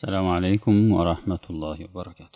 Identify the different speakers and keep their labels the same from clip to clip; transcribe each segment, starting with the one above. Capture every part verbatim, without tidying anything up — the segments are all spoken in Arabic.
Speaker 1: السلام عليكم ورحمة الله وبركاته.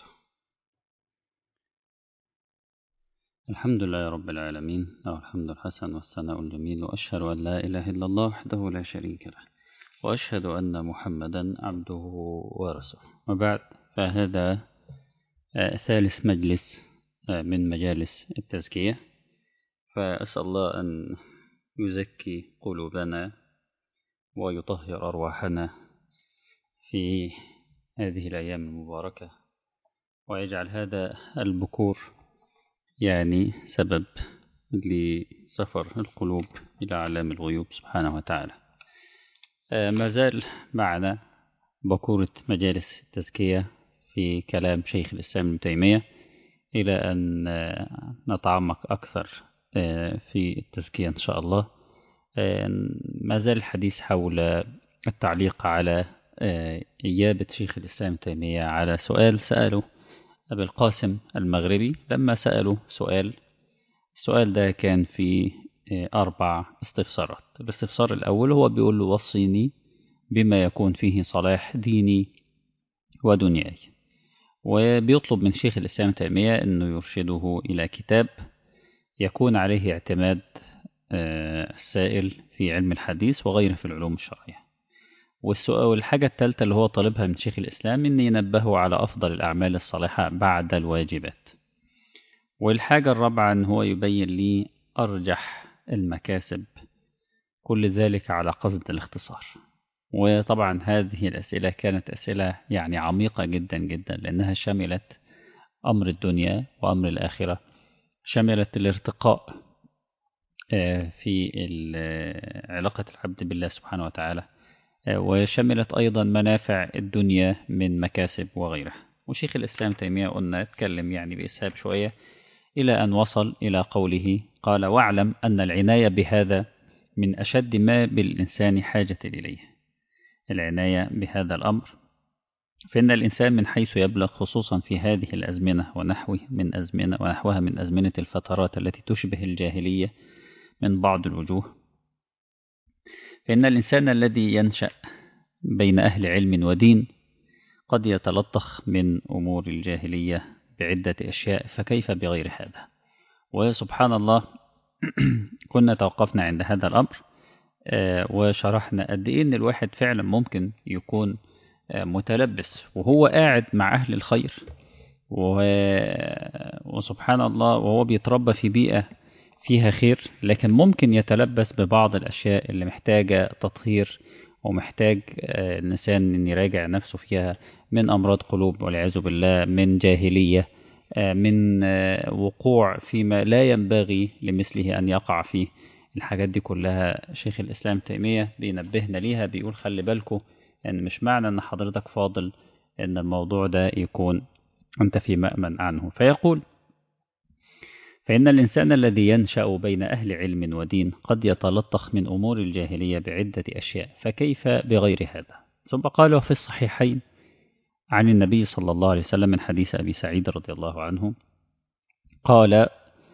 Speaker 1: الحمد لله رب العالمين، له الحمد الحسن والثناء الجميل، وأشهد أن لا إله إلا الله وحده لا شريك له، وأشهد أن محمدا عبده ورسوله. وبعد، فهذا آه، ثالث مجلس آه، من مجالس التزكية، فأسأل الله أن يزكي قلوبنا ويطهر أرواحنا في هذه الأيام المباركة، ويجعل هذا البكور يعني سبب لسفر القلوب إلى عالم الغيوب سبحانه وتعالى. ما زال معنا بكورة مجالس التزكية في كلام شيخ الإسلام ابن تيمية، إلى أن نتعمق أكثر في التزكية إن شاء الله. ما زال الحديث حول التعليق على إجابة شيخ الإسلام ابن تيمية على سؤال سأله أبي القاسم المغربي لما سألوا سؤال. السؤال ده كان في أربع استفسارات. الاستفسار الأول هو بيقول له: وصيني بما يكون فيه صلاح ديني ودنياي. وبيطلب من شيخ الإسلام تيمية أنه يرشده إلى كتاب يكون عليه اعتماد السائل في علم الحديث وغيره في العلوم الشرعية. والسؤال والحاجة الثالثة اللي هو طالبها من شيخ الإسلام أن ينبهه على أفضل الأعمال الصالحة بعد الواجبات. والحاجة الرابعة أن هو يبين لي أرجح المكاسب، كل ذلك على قصد الاختصار. وطبعا هذه الأسئلة كانت أسئلة يعني عميقة جدا جدا، لأنها شملت أمر الدنيا وأمر الآخرة، شملت الارتقاء في علاقة العبد بالله سبحانه وتعالى، وشملت أيضا منافع الدنيا من مكاسب وغيرها. وشيخ الإسلام تيمية قلنا اتكلم يعني بإسهاب شوية إلى أن وصل إلى قوله: قال: واعلم أن العناية بهذا من أشد ما بالإنسان حاجة إليه. العناية بهذا الأمر، فإن الإنسان من حيث يبلغ، خصوصا في هذه الأزمنة ونحوه من أزمنة ونحوها من أزمنة الفترات التي تشبه الجاهلية من بعض الوجوه، فإن الإنسان الذي ينشأ بين أهل علم ودين قد يتلطخ من أمور الجاهلية بعدة أشياء، فكيف بغير هذا؟ وسبحان الله كنا توقفنا عند هذا الأمر وشرحنا قد إيه إن الواحد فعلا ممكن يكون متلبس وهو قاعد مع أهل الخير، وسبحان الله وهو بيتربى في بيئة فيها خير، لكن ممكن يتلبس ببعض الأشياء اللي محتاجة تطهير ومحتاج الإنسان أن يراجع نفسه فيها، من أمراض قلوب والعياذ بالله، من جاهلية، من وقوع فيما لا ينبغي لمثله أن يقع فيه. الحاجات دي كلها شيخ الإسلام تيمية بينبهنا ليها، بيقول خلي بالكم أن مش معنى أن حضرتك فاضل أن الموضوع ده يكون أنت في مأمن عنه. فيقول: فإن الإنسان الذي ينشأ بين أهل علم ودين قد يتلطخ من أمور الجاهلية بعدة أشياء، فكيف بغير هذا؟ ثم قال: في الصحيحين عن النبي صلى الله عليه وسلم من حديث أبي سعيد رضي الله عنه قال: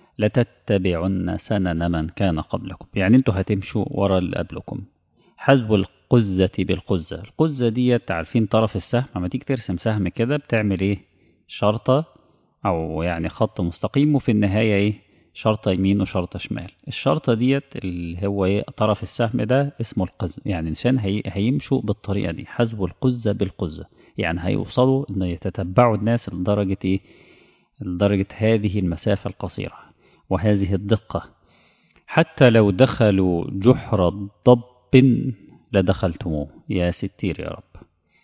Speaker 1: لتتبعن سنن من كان قبلكم. يعني انتوا هتمشوا ورا اللي قبلكم، حذو القزة بالقزة. القزة دي عارفين طرف السهم، لما تيجي ترسم سهم كده بتعمل ايه؟ شرطة او يعني خط مستقيم، وفي النهاية ايه؟ شرطة يمين وشرطة شمال. الشرطة ديت اللي هو ايه؟ طرف السهم ده اسمه القزة. يعني الانسان هي هيمشوا بالطريقة دي، حذو القزة بالقزة، يعني هيوصلوا ان يتتبعوا الناس لدرجة ايه؟ لدرجة هذه المسافة القصيرة وهذه الدقة، حتى لو دخلوا جحر ضب لدخلتموه. يا ستير يا رب.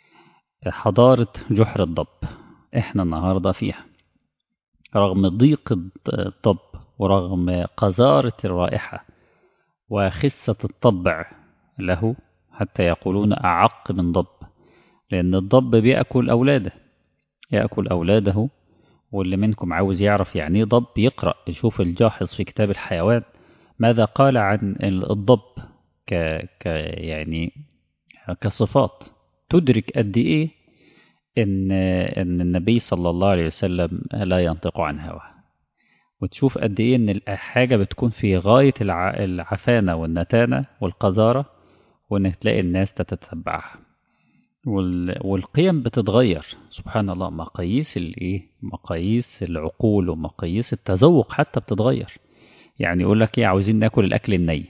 Speaker 1: حضارة جحر الضب احنا النهاردة فيها، رغم ضيق الضب ورغم قذارة الرائحة وخسة الطبع له، حتى يقولون أعق من ضب، لأن الضب بيأكل أولاده يأكل أولاده واللي منكم عاوز يعرف يعني ضب يقرأ يشوف الجاحظ في كتاب الحيوان ماذا قال عن الضب ك... ك يعني كصفات، تدرك قد إيه إن إن النبي صلى الله عليه وسلم لا ينطق عن هوى، وتشوف قد إيه إن الحاجة بتكون في غاية الع... العفانة والنتانة والقذارة، وإنك تلاقي الناس تتتبعها. والقيم بتتغير سبحان الله. مقاييس الايه، مقاييس العقول ومقاييس التذوق حتى بتتغير. يعني يقول لك ايه، عاوزين ناكل الاكل الني.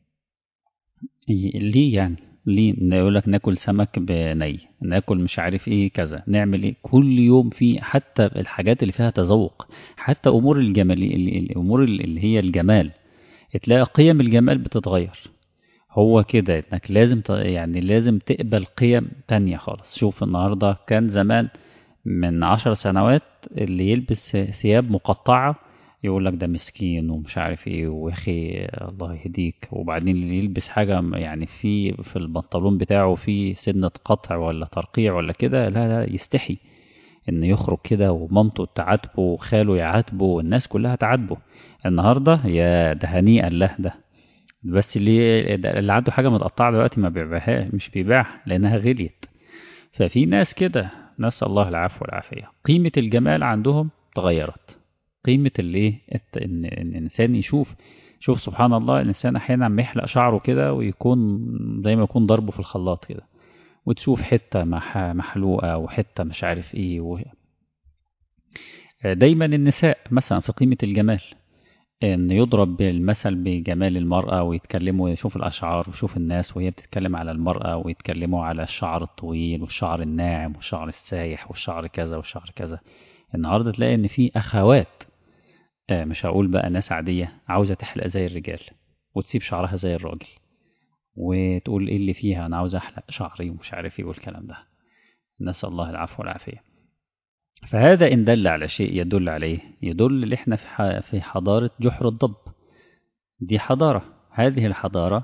Speaker 1: ليه يعني؟ ليه يقول لك ناكل سمك بني، ناكل مش عارف ايه كذا، نعمل ايه كل يوم في حتى الحاجات اللي فيها تذوق، حتى امور الجمال، الامور اللي هي الجمال، تلاقي قيم الجمال بتتغير. هو كده انك لازم ت... يعني لازم تقبل قيم تانية خالص. شوف النهاردة، كان زمان من عشر سنوات اللي يلبس ثياب مقطعة يقول لك ده مسكين ومش عارف ايه، ويخي الله يهديك. وبعدين اللي يلبس حاجة يعني في في البنطلون بتاعه في سنة قطع ولا ترقيع ولا كده، لا لا يستحي ان يخرج كده، ومامته تعاتبه وخاله يعاتبه والناس كلها تعاتبه. النهاردة يا ده هنيئا له ده. بس اللي اللي عنده حاجة متقطعة دلوقتي ما بيبيعها، مش بيبيعها لأنها غليت. ففي ناس كده، نسأل الله العفو والعافية، قيمة الجمال عندهم تغيرت. قيمة الايه، ان إن الانسان يشوف، شوف سبحان الله، الانسان احيانا عم يحلق شعره كده ويكون زي ما يكون ضربه في الخلاط كده، وتشوف حتة مح محلوقة وحتة مش عارف ايه و... دايما النساء مثلا في قيمة الجمال، ان يضرب بالمثل بجمال المرأة، ويتكلموا يشوف الأشعار ويشوف الناس وهي بتتكلم على المرأة، ويتكلموا على الشعر الطويل والشعر الناعم والشعر السايح والشعر كذا والشعر كذا. النهاردة تلاقي ان في أخوات، آه مش هقول بقى ناس عادية، عاوزة تحلق زي الرجال وتسيب شعرها زي الراجل، وتقول ايه اللي فيها، انا عاوزة احلق شعري ومش عارف ايه والكلام ده. نسأل الله العفو والعافية. فهذا إن دل على شيء يدل عليه، يدل ان احنا في في حضارة جحر الضب. دي حضارة، هذه الحضارة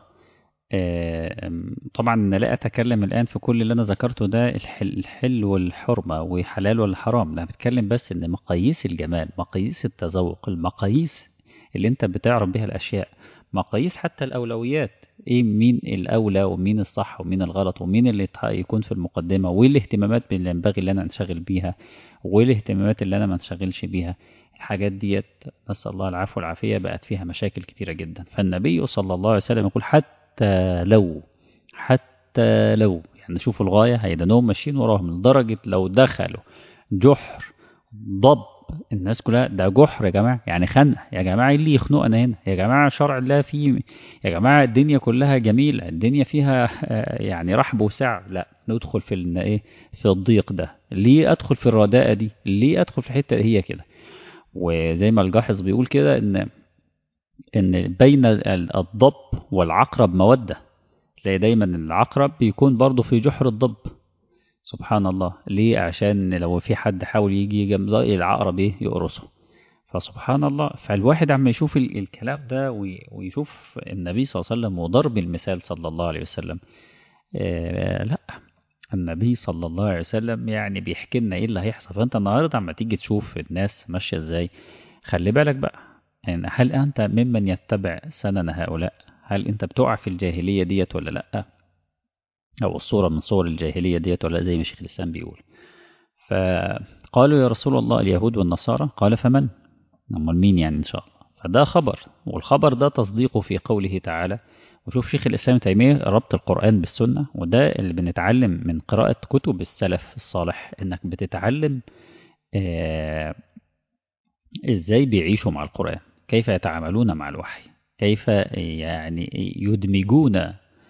Speaker 1: طبعا أنا لا أتكلم الآن في كل اللي أنا ذكرته ده الحل, الحل والحرمة وحلال والحرام، لا بتكلم بس إن مقاييس الجمال، مقاييس التذوق، المقاييس اللي أنت بتعرف بها الأشياء، مقاييس حتى الأولويات، إيه مين الأولى ومين الصح ومين الغلط ومين اللي يكون في المقدمة، وإيه الاهتمامات اللي ينبغي اللي أنا أنشغل بيها، وإيه الاهتمامات اللي أنا ما انشغلش بيها. الحاجات ديت نسأل الله العفو والعافية بقت فيها مشاكل كتيرة جدا. فالنبي صلى الله عليه وسلم يقول حتى لو حتى لو يعني شوفوا الغاية، هيدانهم ماشيين وراهم لدرجة لو دخلوا جحر ضب، الناس كلها ده جحر يا جماعة، يعني خنق يا جماعة، اللي يخنقنا هنا يا جماعة، شرع الله فيه يا جماعة، الدنيا كلها جميلة، الدنيا فيها يعني رحب وسعة، لا ندخل في ايه، في الضيق ده. ليه ادخل في الرداءة دي؟ ليه ادخل في الحتة هي كده؟ وزي ما الجاحظ بيقول كده ان ان بين الضب والعقرب مودة. تلاقي دايما العقرب بيكون برضه في جحر الضب. سبحان الله. ليه؟ عشان لو في حد حاول يجي جنب العقرب ايه يقرصه. فسبحان الله. فالواحد عم يشوف الكلام ده ويشوف النبي صلى الله عليه وسلم وضرب المثال صلى الله عليه وسلم. آه لا، النبي صلى الله عليه وسلم يعني بيحكي لنا ايه اللي هيحصل. فانت النهارده عم تيجي تشوف الناس ماشيه ازاي، خلي بالك بقى، يعني هل انت ممن يتبع سنن هؤلاء؟ هل انت بتقع في الجاهليه ديت ولا لا، او الصوره من صور الجاهليه ديت ولا، زي ما شيخ الاسلام بيقول. فقالوا يا رسول الله اليهود والنصارى، قال فمن؟ امال مين يعني ان شاء الله؟ فده خبر، والخبر ده تصديقه في قوله تعالى. وشوف شيخ الإسلام تيمية ربط القرآن بالسنة، وده اللي بنتعلم من قراءة كتب السلف الصالح، إنك بتتعلم آه إزاي بيعيشوا مع القرآن، كيف يتعاملون مع الوحي، كيف يعني يدمجون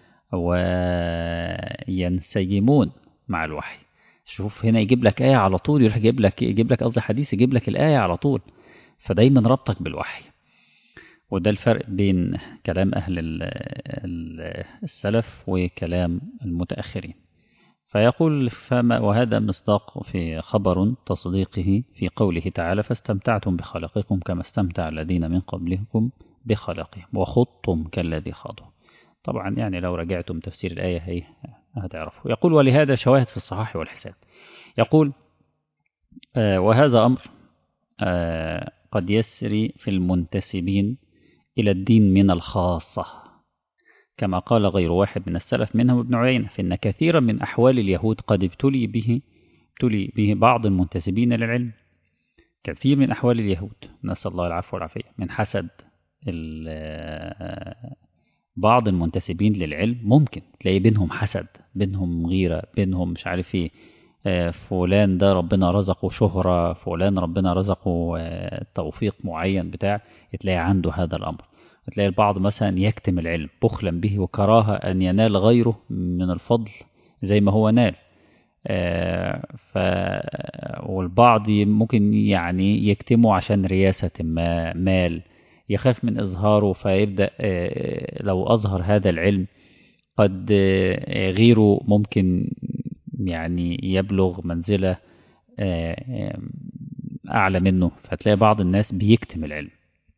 Speaker 1: وينسجمون مع الوحي. شوف هنا يجيب لك آية على طول، يروح يجيب لك يجيب لك قصدي حديث، يجيب لك الآية على طول. فدايما ربطك بالوحي. وده الفرق بين كلام أهل السلف وكلام المتأخرين. فيقول فما، وهذا مصداق في خبر تصديقه في قوله تعالى فاستمتعتم بخلقكم كما استمتع الذين من قبلكم بخلقهم وخضتم كالذي خاضوا. طبعا يعني لو رجعتم تفسير الآية هي هتعرفوا. يقول ولهذا شواهد في الصحاح والحسان. يقول آه وهذا أمر آه قد يسري في المنتسبين إلى الدين من الخاصة، كما قال غير واحد من السلف منهم ابن عيينة، فإن كثيرا من أحوال اليهود قد ابتلي به ابتلي به بعض المنتسبين للعلم. كثير من أحوال اليهود، نسأل الله العفو والعافية، من حسد بعض المنتسبين للعلم ممكن تلاقي بينهم حسد، بينهم غيرة، بينهم مش عارف ايه، آه، فلان ده ربنا رزقه شهرة، فلان ربنا رزقه آه، توفيق معين بتاع، تلاقي عنده هذا الأمر. تلاقي البعض مثلا يكتم العلم بخلا به وكراهة أن ينال غيره من الفضل زي ما هو نال. آه، ف والبعض ممكن يعني يكتمه عشان رياسة ما، مال، يخاف من إظهاره فيبدأ آه، لو أظهر هذا العلم قد آه، غيره ممكن يعني يبلغ منزلة آه، آه، أعلى منه، فتلاقي بعض الناس بيكتم العلم.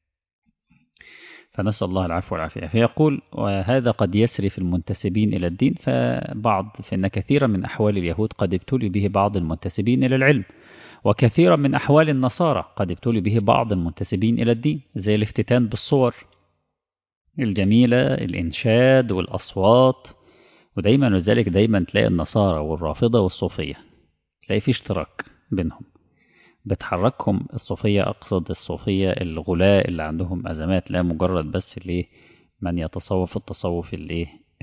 Speaker 1: فنسأل الله العفو والعافية. فيقول وهذا قد يسري في المنتسبين إلى الدين، فبعض فإن كثيرا من أحوال اليهود قد ابتلي به بعض المنتسبين إلى العلم، وكثيرا من أحوال النصارى قد ابتلي به بعض المنتسبين إلى الدين، زي الافتتان بالصور الجميلة، الإنشاد والأصوات. ودايما لذلك دايما تلاقي النصارى والرافضة والصوفية تلاقي في اشتراك بينهم، بتحركهم الصوفية، أقصد الصوفية الغلاء اللي عندهم أزمات، لا مجرد بس ليه من يتصوف التصوف اللي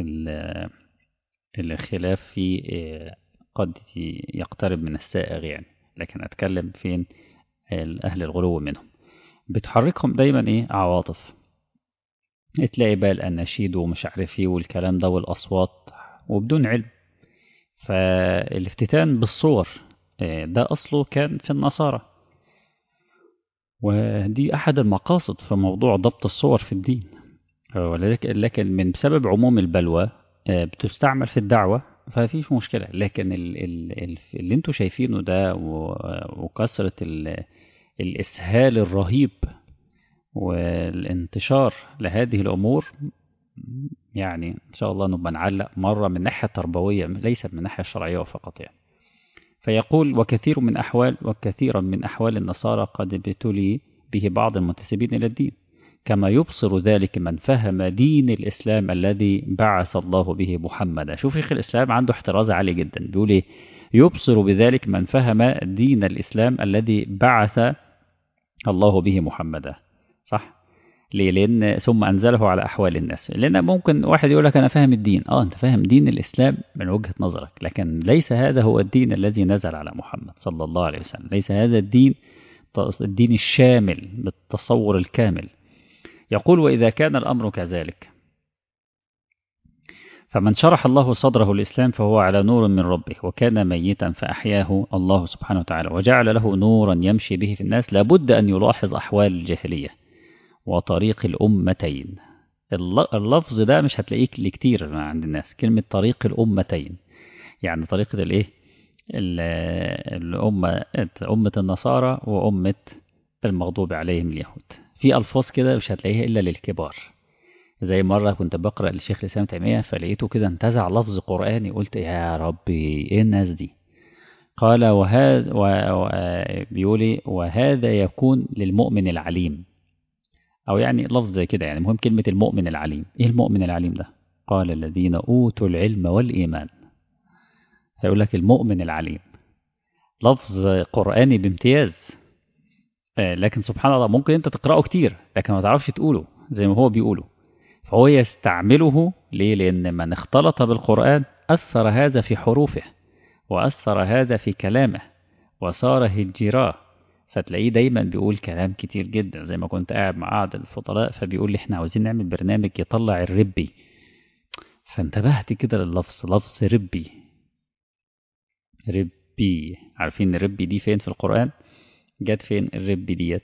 Speaker 1: الخلاف فيه قد يقترب من السائغ يعني، لكن أتكلم فين أهل الغلو منهم، بتحركهم دايما إيه عواطف، تلاقي بقى الأناشيد ومش عارف ايه والكلام ده والأصوات وبدون علم. فالافتتان بالصور ده أصله كان في النصارى، ودي أحد المقاصد في موضوع ضبط الصور في الدين، لكن من بسبب عموم البلوى بتستعمل في الدعوة ففيش مشكلة. لكن اللي انتوا شايفينه ده وكثرة الإسهال الرهيب والانتشار لهذه الأمور، يعني إن شاء الله نبقى نعلق مرة من ناحية تربوية ليس من ناحية شرعية فقط يعني. فيقول وكثير من أحوال وكثيرا من أحوال النصارى قد ابتلي به بعض المنتسبين إلى الدين، كما يبصر ذلك من فهم دين الإسلام الذي بعث الله به محمدا. شوف شيخ الإسلام عنده احتراز عالي جدا، بيقول إيه؟ يبصر بذلك من فهم دين الإسلام الذي بعث الله به محمدا، صح؟ ليه؟ لأن ثم أنزله على أحوال الناس. لأن ممكن واحد يقول لك أنا فاهم الدين، آه أنت فاهم دين الإسلام من وجهة نظرك، لكن ليس هذا هو الدين الذي نزل على محمد صلى الله عليه وسلم، ليس هذا الدين الدين الشامل بالتصور الكامل. يقول وإذا كان الأمر كذلك فمن شرح الله صدره الإسلام فهو على نور من ربه، وكان ميتا فأحياه الله سبحانه وتعالى وجعل له نورا يمشي به في الناس، لابد أن يلاحظ أحوال الجاهلية وطريق الأمتين. اللفظ ده مش هتلاقيه كتير عند الناس، كلمة طريق الأمتين، يعني طريقة الإيه؟ الأمة، أمة النصارى وأمة المغضوب عليهم اليهود. في ألفاظ كده مش هتلاقيها إلا للكبار. زي مرة كنت بقرأ للشيخ الإسلام تيمية فلقيته كده انتزع لفظ قرآني، قلت يا ربي إيه الناس دي؟ قال وهذا و... بيقولي وهذا يكون للمؤمن العليم، أو يعني لفظ زي كده يعني. مهم كلمة المؤمن العليم، إيه المؤمن العليم ده؟ قال الذين أوتوا العلم والإيمان. هيقول لك المؤمن العليم، لفظ قرآني بامتياز، لكن سبحان الله ممكن أنت تقرأه كتير لكن ما تعرفش تقوله زي ما هو بيقوله. فهو يستعمله ليه؟ لأن من اختلط بالقرآن أثر هذا في حروفه وأثر هذا في كلامه وصار هجراه، فتلاقيه دايما بيقول كلام كتير جدا. زي ما كنت قاعد مع قاعد الفضلاء فبيقول لي احنا عاوزين نعمل برنامج يطلع الربي، فانتبهت كده لللفظ، لفظ ربي، ربي. عارفين الربي دي فين في القرآن؟ جت فين الربي ديت؟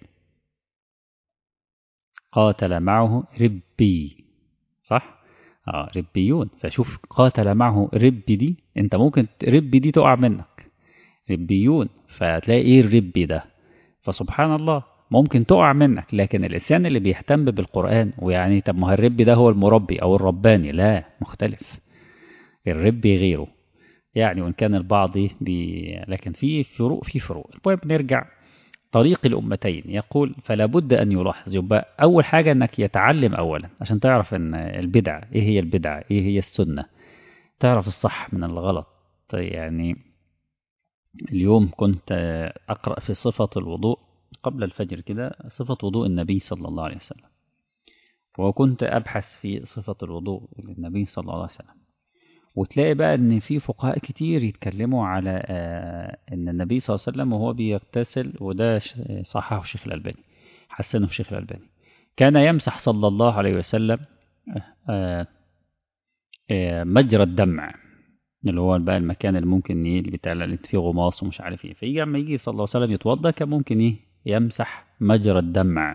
Speaker 1: قاتل معه ربي، صح؟ اه ربيون. فشوف قاتل معه ربي دي، انت ممكن ربي دي تقع منك، ربيون، فتلاقي ايه الربي ده؟ فسبحان الله ممكن تقع منك، لكن الإنسان اللي بيهتم بالقرآن ويعني طب ما الربي ده هو المربي أو الرباني، لا مختلف، الربي غيره يعني. وإن كان البعض بي... لكن في فروق في فروق. المهم نرجع طريق الأمتين. يقول فلا بد أن يلاحظ، يبقى أول حاجة أنك يتعلم أولا عشان تعرف أن البدعة إيه هي، البدعة إيه هي، السنة، تعرف الصح من الغلط. يعني اليوم كنت أقرأ في صفة الوضوء قبل الفجر كده، صفة وضوء النبي صلى الله عليه وسلم، وكنت أبحث في صفة الوضوء للنبي صلى الله عليه وسلم، وتلاقي بقى إن في فقهاء كتير يتكلموا على آه إن النبي صلى الله عليه وسلم وهو بيغتسل، وده صححه الشيخ الألباني، حسنه الشيخ الألباني، كان يمسح صلى الله عليه وسلم آه آه مجرى الدمع، اللي هو بقى المكان اللي ممكن ايه اللي بتاع اللي فيه غماص ومش عارف ايه، فيجي لما يجي صلى الله عليه وسلم يتوضا كان ممكن ايه يمسح مجرى الدمع.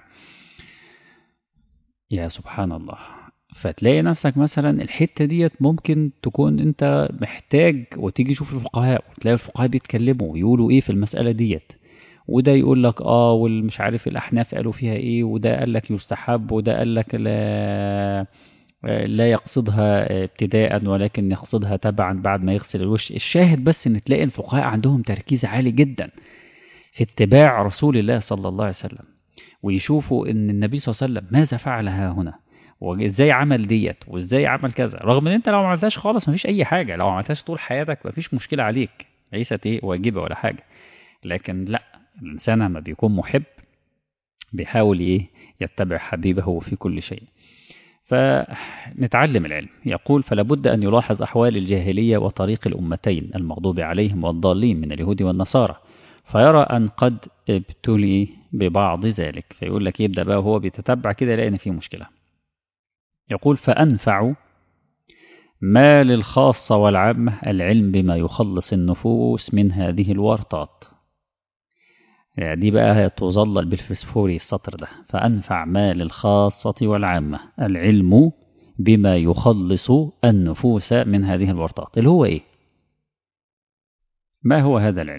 Speaker 1: يا سبحان الله. فتلاقي نفسك مثلا الحتة ديت ممكن تكون انت محتاج، وتيجي تشوف الفقهاء وتلاقي الفقهاء بيتكلموا ويقولوا ايه في المسألة ديت، وده يقول لك اه والمش عارف الاحناف قالوا فيها ايه، وده قال لك يستحب، وده قال لك لا لا يقصدها ابتداء ولكن يقصدها تبعا بعد ما يغسل الوش. الشاهد بس ان تلاقي الفقهاء عندهم تركيز عالي جدا في اتباع رسول الله صلى الله عليه وسلم، ويشوفوا ان النبي صلى الله عليه وسلم ماذا فعل ها هنا، وازاي عمل ديت وازاي عمل كذا، رغم ان انت لو ما عملتهاش خالص مفيش اي حاجه، لو ما عملتهاش طول حياتك مفيش مشكله عليك، ليست ايه واجبه ولا حاجه. لكن لا، الانسان لما بيكون محب بيحاول ايه يتبع حبيبه في كل شيء. فنتعلم العلم. يقول فلا بد أن يلاحظ أحوال الجاهلية وطريق الأمتين المغضوب عليهم والضالين من اليهود والنصارى، فيرى أن قد ابتلي ببعض ذلك، فيقول لك يبدأ بقى وهو بيتتبع كده يلاقي إن فيه مشكلة. يقول فأنفع ما للخاصة والعامة العلم بما يخلص النفوس من هذه الورطات. يعني دي بقى تظلل بالفسفوري السطر ده، فأنفع ما للخاصة والعامة العلم بما يخلص النفوس من هذه الورطات، اللي هو إيه؟ ما هو هذا العلم؟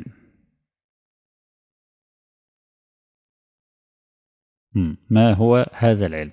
Speaker 1: مم. ما هو هذا العلم؟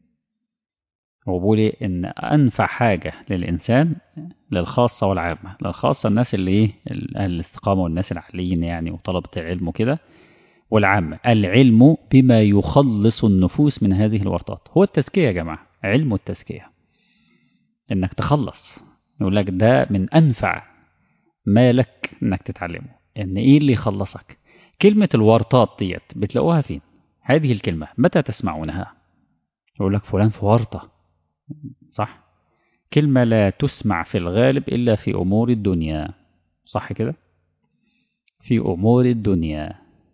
Speaker 1: هو بيقول إيه؟ إن أنفع حاجة للإنسان للخاصة والعامة. للخاصة الناس اللي إيه؟ أهل الاستقامة والناس العاليين يعني وطلبة العلم وكده، والعامة العلم بما يخلص النفوس من هذه الورطات. هو التزكية يا جماعة، علم التزكية، إنك تخلص. يقول لك ده من أنفع ما لك إنك تتعلمه. إن إيه اللي يخلصك؟ كلمة الورطات ديت بتلاقوها فين؟ هذه الكلمة متى تسمعونها؟ يقول لك فلان في ورطة، صح؟ كلمة لا تسمع في الغالب إلا في أمور الدنيا، صح كده؟ في أمور الدنيا.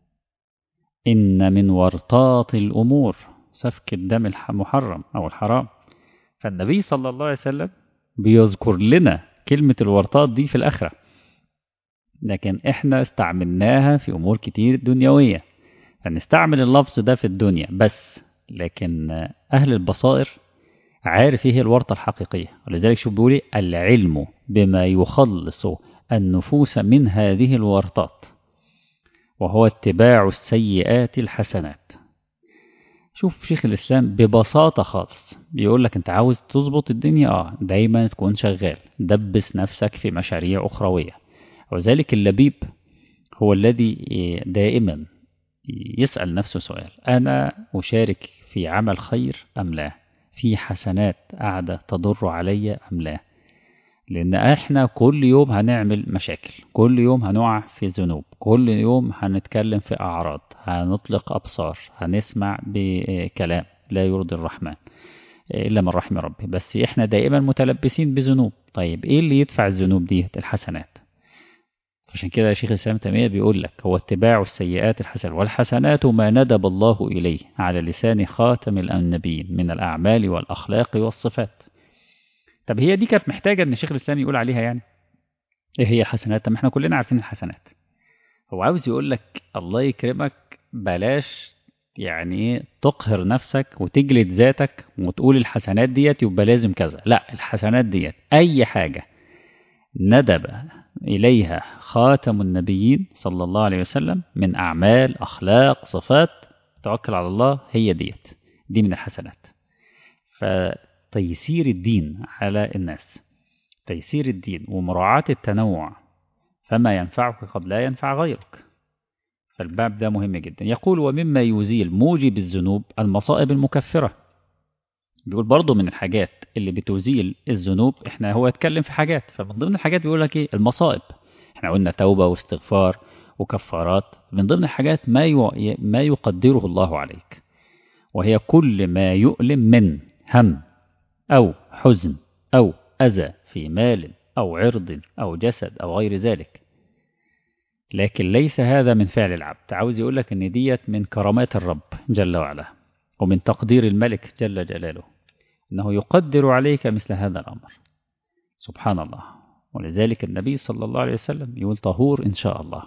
Speaker 1: إن من ورطات الأمور سفك الدم المحرم أو الحرام. فالنبي صلى الله عليه وسلم بيذكر لنا كلمة الورطات دي في الآخرة، لكن إحنا استعملناها في أمور كتير دنيوية، فنستعمل اللفظ ده في الدنيا بس، لكن أهل البصائر عارف إيه الورطة الحقيقية. ولذلك شوف بيقولي العلم بما يخلص النفوس من هذه الورطات، وهو اتباع السيئات الحسنات. شوف شيخ الإسلام ببساطة خالص بيقول لك أنت عاوز تظبط الدنيا، آه دايما تكون شغال، دبس نفسك في مشاريع أخروية. وذلك اللبيب هو الذي دائما يسأل نفسه سؤال: أنا أشارك في عمل خير أم لا؟ في حسنات قاعدة تضر علي أم لا؟ لأن إحنا كل يوم هنعمل مشاكل، كل يوم هنقع في ذنوب، كل يوم هنتكلم في أعراض، هنطلق أبصار، هنسمع بكلام لا يرضي الرحمن إلا من رحم ربي، بس إحنا دائما متلبسين بذنوب. طيب إيه اللي يدفع الذنوب دي؟ الحسنات. عشان كده شيخ الإسلام تيمية بيقول لك هو اتباع السيئات الحسنات، والحسنات ما ندب الله إليه على لسان خاتم النبيين من الأعمال والأخلاق والصفات. طب هي دي كانت محتاجة ان شيخ الإسلام يقول عليها يعني ايه هي الحسنات؟ طب احنا كلنا عارفين الحسنات. هو عاوز يقول لك الله يكرمك بلاش يعني ايه تقهر نفسك وتجلد ذاتك وتقول الحسنات ديت يبقى لازم كذا. لا، الحسنات ديت اي حاجة ندب اليها خاتم النبيين صلى الله عليه وسلم من اعمال اخلاق صفات، توكل على الله، هي ديت دي من الحسنات. فتيسير الدين على الناس، تيسير الدين ومراعاة التنوع، فما ينفعك قد لا ينفع غيرك. فالباب ده مهم جدا. يقول ومما يزيل موجب الذنوب المصائب المكفرة. بيقول برضو من الحاجات اللي بتزيل الذنوب، احنا هو يتكلم في حاجات، فمن ضمن الحاجات بيقول لك ايه؟ المصائب. احنا قلنا توبة واستغفار وكفارات، من ضمن الحاجات ما ما يقدره الله عليك، وهي كل ما يؤلم من هم أو حزن أو أذى في مال أو عرض أو جسد أو غير ذلك، لكن ليس هذا من فعل العبد. عاوز يقول لك ان ديت من كرامات الرب جل وعلا ومن تقدير الملك جل جلاله، انه يقدر عليك مثل هذا الامر. سبحان الله. ولذلك النبي صلى الله عليه وسلم يقول طهور ان شاء الله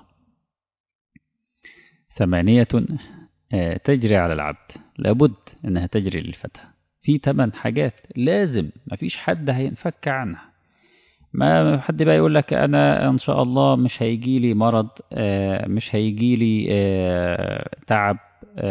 Speaker 1: ثمانية تجري على العبد، لابد انها تجري للفتى. في ثمان حاجات لازم ما فيش حد هينفك عنها. ما حد بقى يقول لك انا ان شاء الله مش هيجي لي مرض، مش هيجي لي تعب،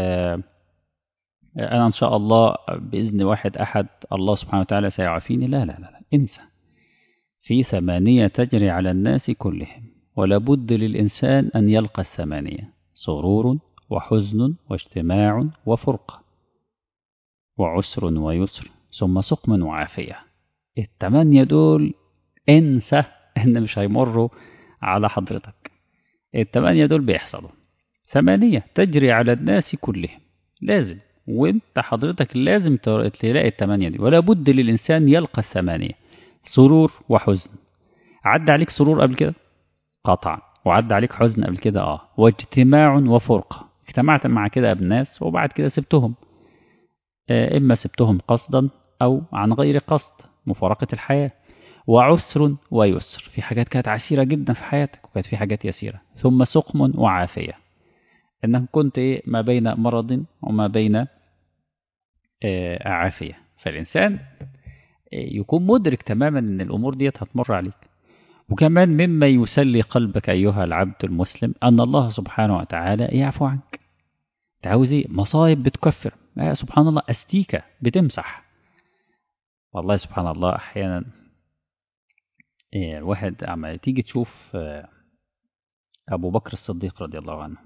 Speaker 1: انا ان شاء الله باذن واحد احد الله سبحانه وتعالى سيعافيني. لا لا لا, لا. انسى. في ثمانية تجري على الناس كلهم، ولا بد للإنسان أن يلقى الثمانية: سرور وحزن واجتماع وفرقة وعسر ويسر ثم سقم وعافية. الثمانية دول انسى ان مش هيمروا على حضرتك. الثمانية دول بيحصلوا، ثمانية تجري على الناس كلهم، لازم وانت حضرتك لازم تلاقي الثمانية دي، ولا بد للإنسان يلقى الثمانية: سرور وحزن. عدى عليك سرور قبل كده؟ قطعا. وعدى عليك حزن قبل كده؟ اه. واجتماع وفرقة، اجتمعت مع كده بناس وبعد كده سبتهم، آه إما سبتهم قصدا أو عن غير قصد، مفارقة الحياة. وعسر ويسر، في حاجات كانت عسيرة جدا في حياتك وكانت في حاجات يسيرة. ثم سقم وعافية، انك كنت إيه ما بين مرض وما بين آه عافية. فالإنسان يكون مدرك تماما ان الأمور ديت هتمر عليك. وكمان مما يسلي قلبك أيها العبد المسلم أن الله سبحانه وتعالى يعفو عنك. تعوز ايه؟ مصايب بتكفر، آه سبحان الله، أستيكة بتمسح. والله سبحان الله أحيانا الواحد عما تيجي تشوف أبو بكر الصديق رضي الله عنه،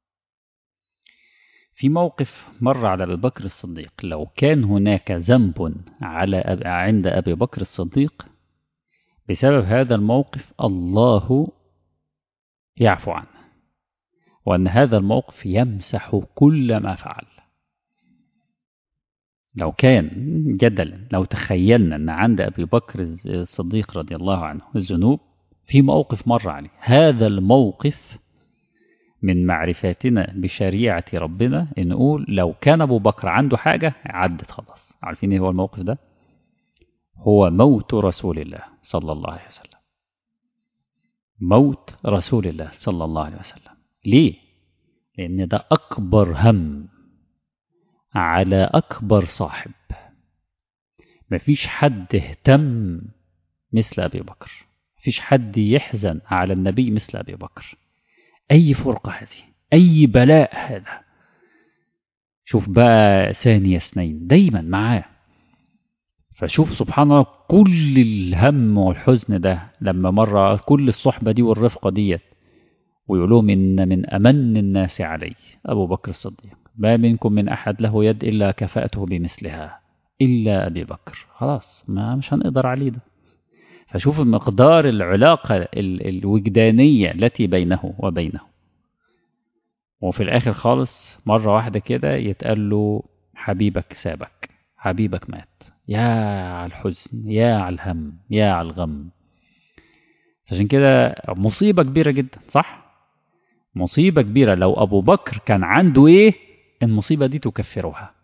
Speaker 1: في موقف مر على أبي بكر الصديق، لو كان هناك ذنب على أب... عند أبي بكر الصديق بسبب هذا الموقف الله يعفو عنه، وأن هذا الموقف يمسح كل ما فعل. لو كان جدلا، لو تخيلنا أن عند أبي بكر الصديق رضي الله عنه الذنوب، في موقف مر عليه، هذا الموقف من معرفتنا بشريعة ربنا نقول لو كان أبو بكر عنده حاجة عدت خلاص. عارفين ايه هو الموقف ده؟ هو موت رسول الله صلى الله عليه وسلم. موت رسول الله صلى الله عليه وسلم. ليه؟ لأن ده أكبر هم على أكبر صاحب. مفيش حد اهتم مثل أبي بكر، مفيش حد يحزن على النبي مثل أبي بكر. أي فرقة هذه، أي بلاء هذا. شوف بقى ثاني اثنين دايما معاه. فشوف سبحان الله، كل الهم والحزن ده لما مر كل الصحبة دي والرفقة ديت، ويقولون إن من أمن الناس علي أبو بكر الصديق، ما منكم من أحد له يد إلا كفأته بمثلها إلا أبي بكر. خلاص ما مش هنقدر عليه ده. فشوف مقدار العلاقة الوجدانية التي بينه وبينه. وفي الآخر خالص مرة واحدة كده يتقال له حبيبك سابك، حبيبك مات. يا على الحزن، يا على الهم، يا على الغم. عشان كده مصيبة كبيرة جدا، صح؟ مصيبة كبيرة. لو أبو بكر كان عنده إيه، المصيبة دي تكفرها.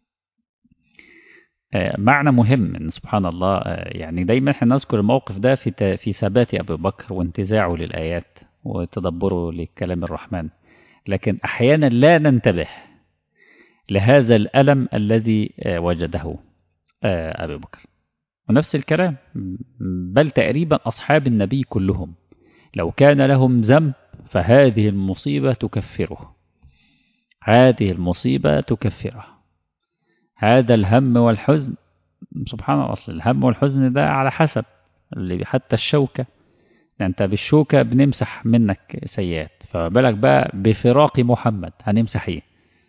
Speaker 1: آه معنى مهم إن سبحان الله، آه يعني دايما احنا نذكر الموقف ده في في ثبات أبو بكر وانتزاعه للآيات وتدبره لكلام الرحمن، لكن أحيانا لا ننتبه لهذا الألم الذي آه وجده آه أبو بكر. ونفس الكلام، بل تقريبا أصحاب النبي كلهم لو كان لهم ذنب فهذه المصيبة تكفره، هذه المصيبة تكفره. هذا الهم والحزن سبحان الله، أصل الهم والحزن ده على حسب اللي حتى الشوكة، أنت بالشوكة بنمسح منك سيئات، فما بالك بقى بفراق محمد هنمسح ايه.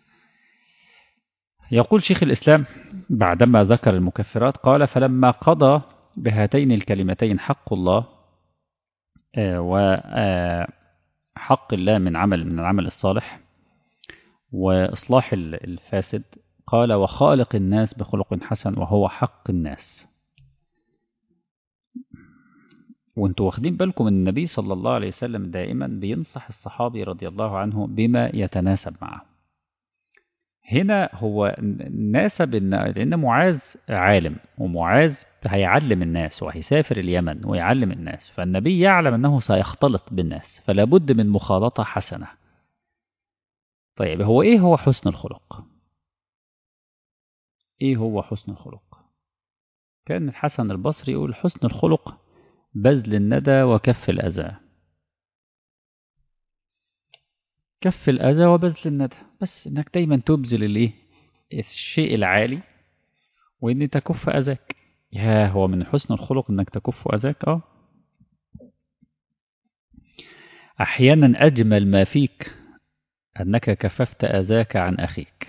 Speaker 1: يقول شيخ الإسلام بعدما ذكر المكفرات قال: فلما قضى بهاتين الكلمتين حق الله وحق الله من عمل من العمل الصالح وإصلاح الفاسد،
Speaker 2: قال وخالق الناس بخلق حسن وهو حق الناس. وانتوا واخدين بالكم ان النبي صلى الله عليه وسلم دائما بينصح الصحابي رضي الله عنه بما يتناسب معه. هنا هو ناسب إن لأن معاذ عالم، ومعاذ هيعلم الناس وهيسافر اليمن ويعلم الناس، فالنبي يعلم أنه سيختلط بالناس، فلا بد من مخالطة حسنة. طيب هو إيه هو حسن الخلق؟ إيه هو حسن الخلق؟ كان الحسن البصري يقول حسن الخلق بذل الندى وكف الأذى. كف الأذى وبذل الندى، بس إنك دايما تبذل الإيه؟ الشيء العالي، وإن تكف أذاك. يا هو من حسن الخلق إنك تكف أذاك. آه أحيانا أجمل ما فيك أنك كففت أذاك عن أخيك،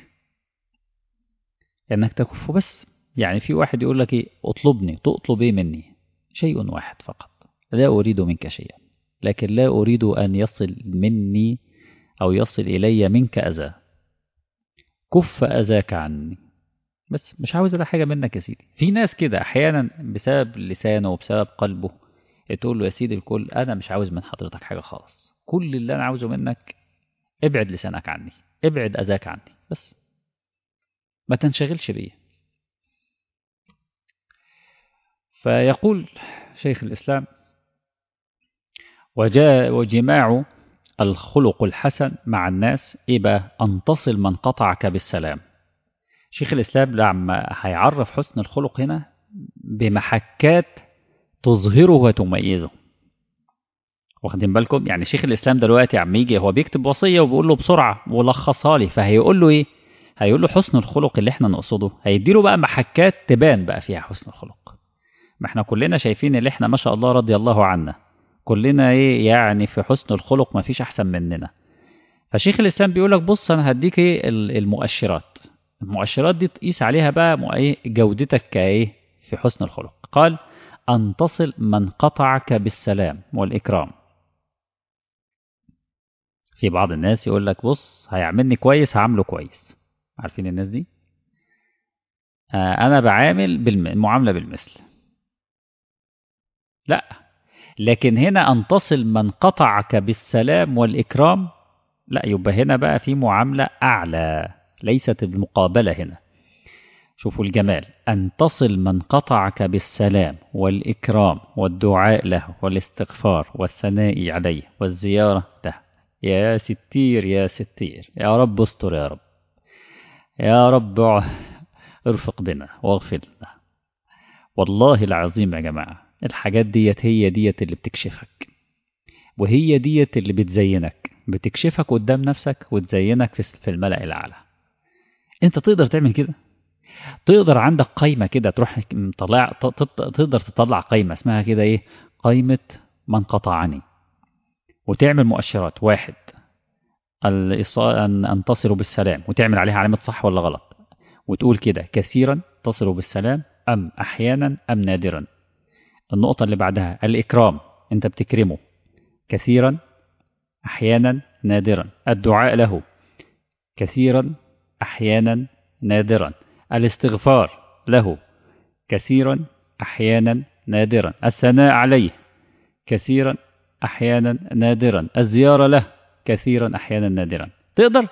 Speaker 2: أنك تكف بس. يعني في واحد يقول لك إيه؟ اطلبني، تطلب إيه مني؟ شيء واحد فقط، لا أريد منك شيئا، لكن لا أريد أن يصل مني أو يصل إلي منك أذى. كف أذاك عني، بس مش عاوز ولا حاجة منك يا سيدي. في ناس كده أحيانا بسبب لسانه وبسبب قلبه تقول له يا سيدي الكل أنا مش عاوز من حضرتك حاجة خالص، كل اللي أنا عاوزه منك ابعد لسانك عني، ابعد أذاك عني، بس ما تنشغلش بيه. فيقول شيخ الإسلام وجاء وجماع الخلق الحسن مع الناس إيه بقى؟ أن تصل من قطعك بالسلام. شيخ الإسلام لما هيعرف حسن الخلق هنا بمحكات تظهره وتميزه. واخدين بالكم؟ يعني شيخ الإسلام دلوقتي عم يجي هو بيكتب وصية وبيقول له بسرعة ولخصها لي، فهيقول له إيه؟ هيقول له حسن الخلق اللي احنا نقصده، هيديله بقى محكات تبان بقى فيها حسن الخلق. ما احنا كلنا شايفين اللي احنا ما شاء الله رضي الله عنا، كلنا ايه يعني في حسن الخلق ما فيش احسن مننا. فشيخ الإسلام بيقول لك بص انا هديك ايه المؤشرات، المؤشرات دي تقيس عليها بقى ايه جودتك كايه في حسن الخلق. قال أن تصل من قطعك بالسلام والإكرام. في بعض الناس يقول لك بص هيعملني كويس هعمله كويس، عارفين الناس دي؟ آه أنا بعامل بالمعاملة بالمثل. لا، لكن هنا أن تصل من قطعك بالسلام والإكرام، لا يبقى هنا بقى في معاملة أعلى، ليست المقابلة هنا. شوفوا الجمال، أن تصل من قطعك بالسلام والإكرام والدعاء له والاستغفار والثناء عليه والزيارة له. يا ستير يا ستير، يا رب استر، يا رب يا رب ارفق بنا واغفر لنا. والله العظيم يا جماعة الحاجات ديت هي ديت اللي بتكشفك، وهي ديت اللي بتزينك، بتكشفك قدام نفسك وتزينك في الملأ الأعلى. انت تقدر تعمل كده؟ تقدر عندك قايمة كده تروح طلع تقدر تطلع قايمة اسمها كده ايه؟ قايمة من قطعني، وتعمل مؤشرات. واحد أن تصل بالسلام وتعمل عليها علامة صح ولا غلط، وتقول كده كثيرا تصل بالسلام أم أحيانا أم نادرا. النقطة اللي بعدها الإكرام، أنت بتكرمه كثيرا أحيانا نادرا. الدعاء له كثيرا أحيانا نادرا. الاستغفار له كثيرا أحيانا نادرا. الثناء عليه كثيرا أحيانا نادرا. الزيارة له كثيرا أحيانا نادرا. تقدر؟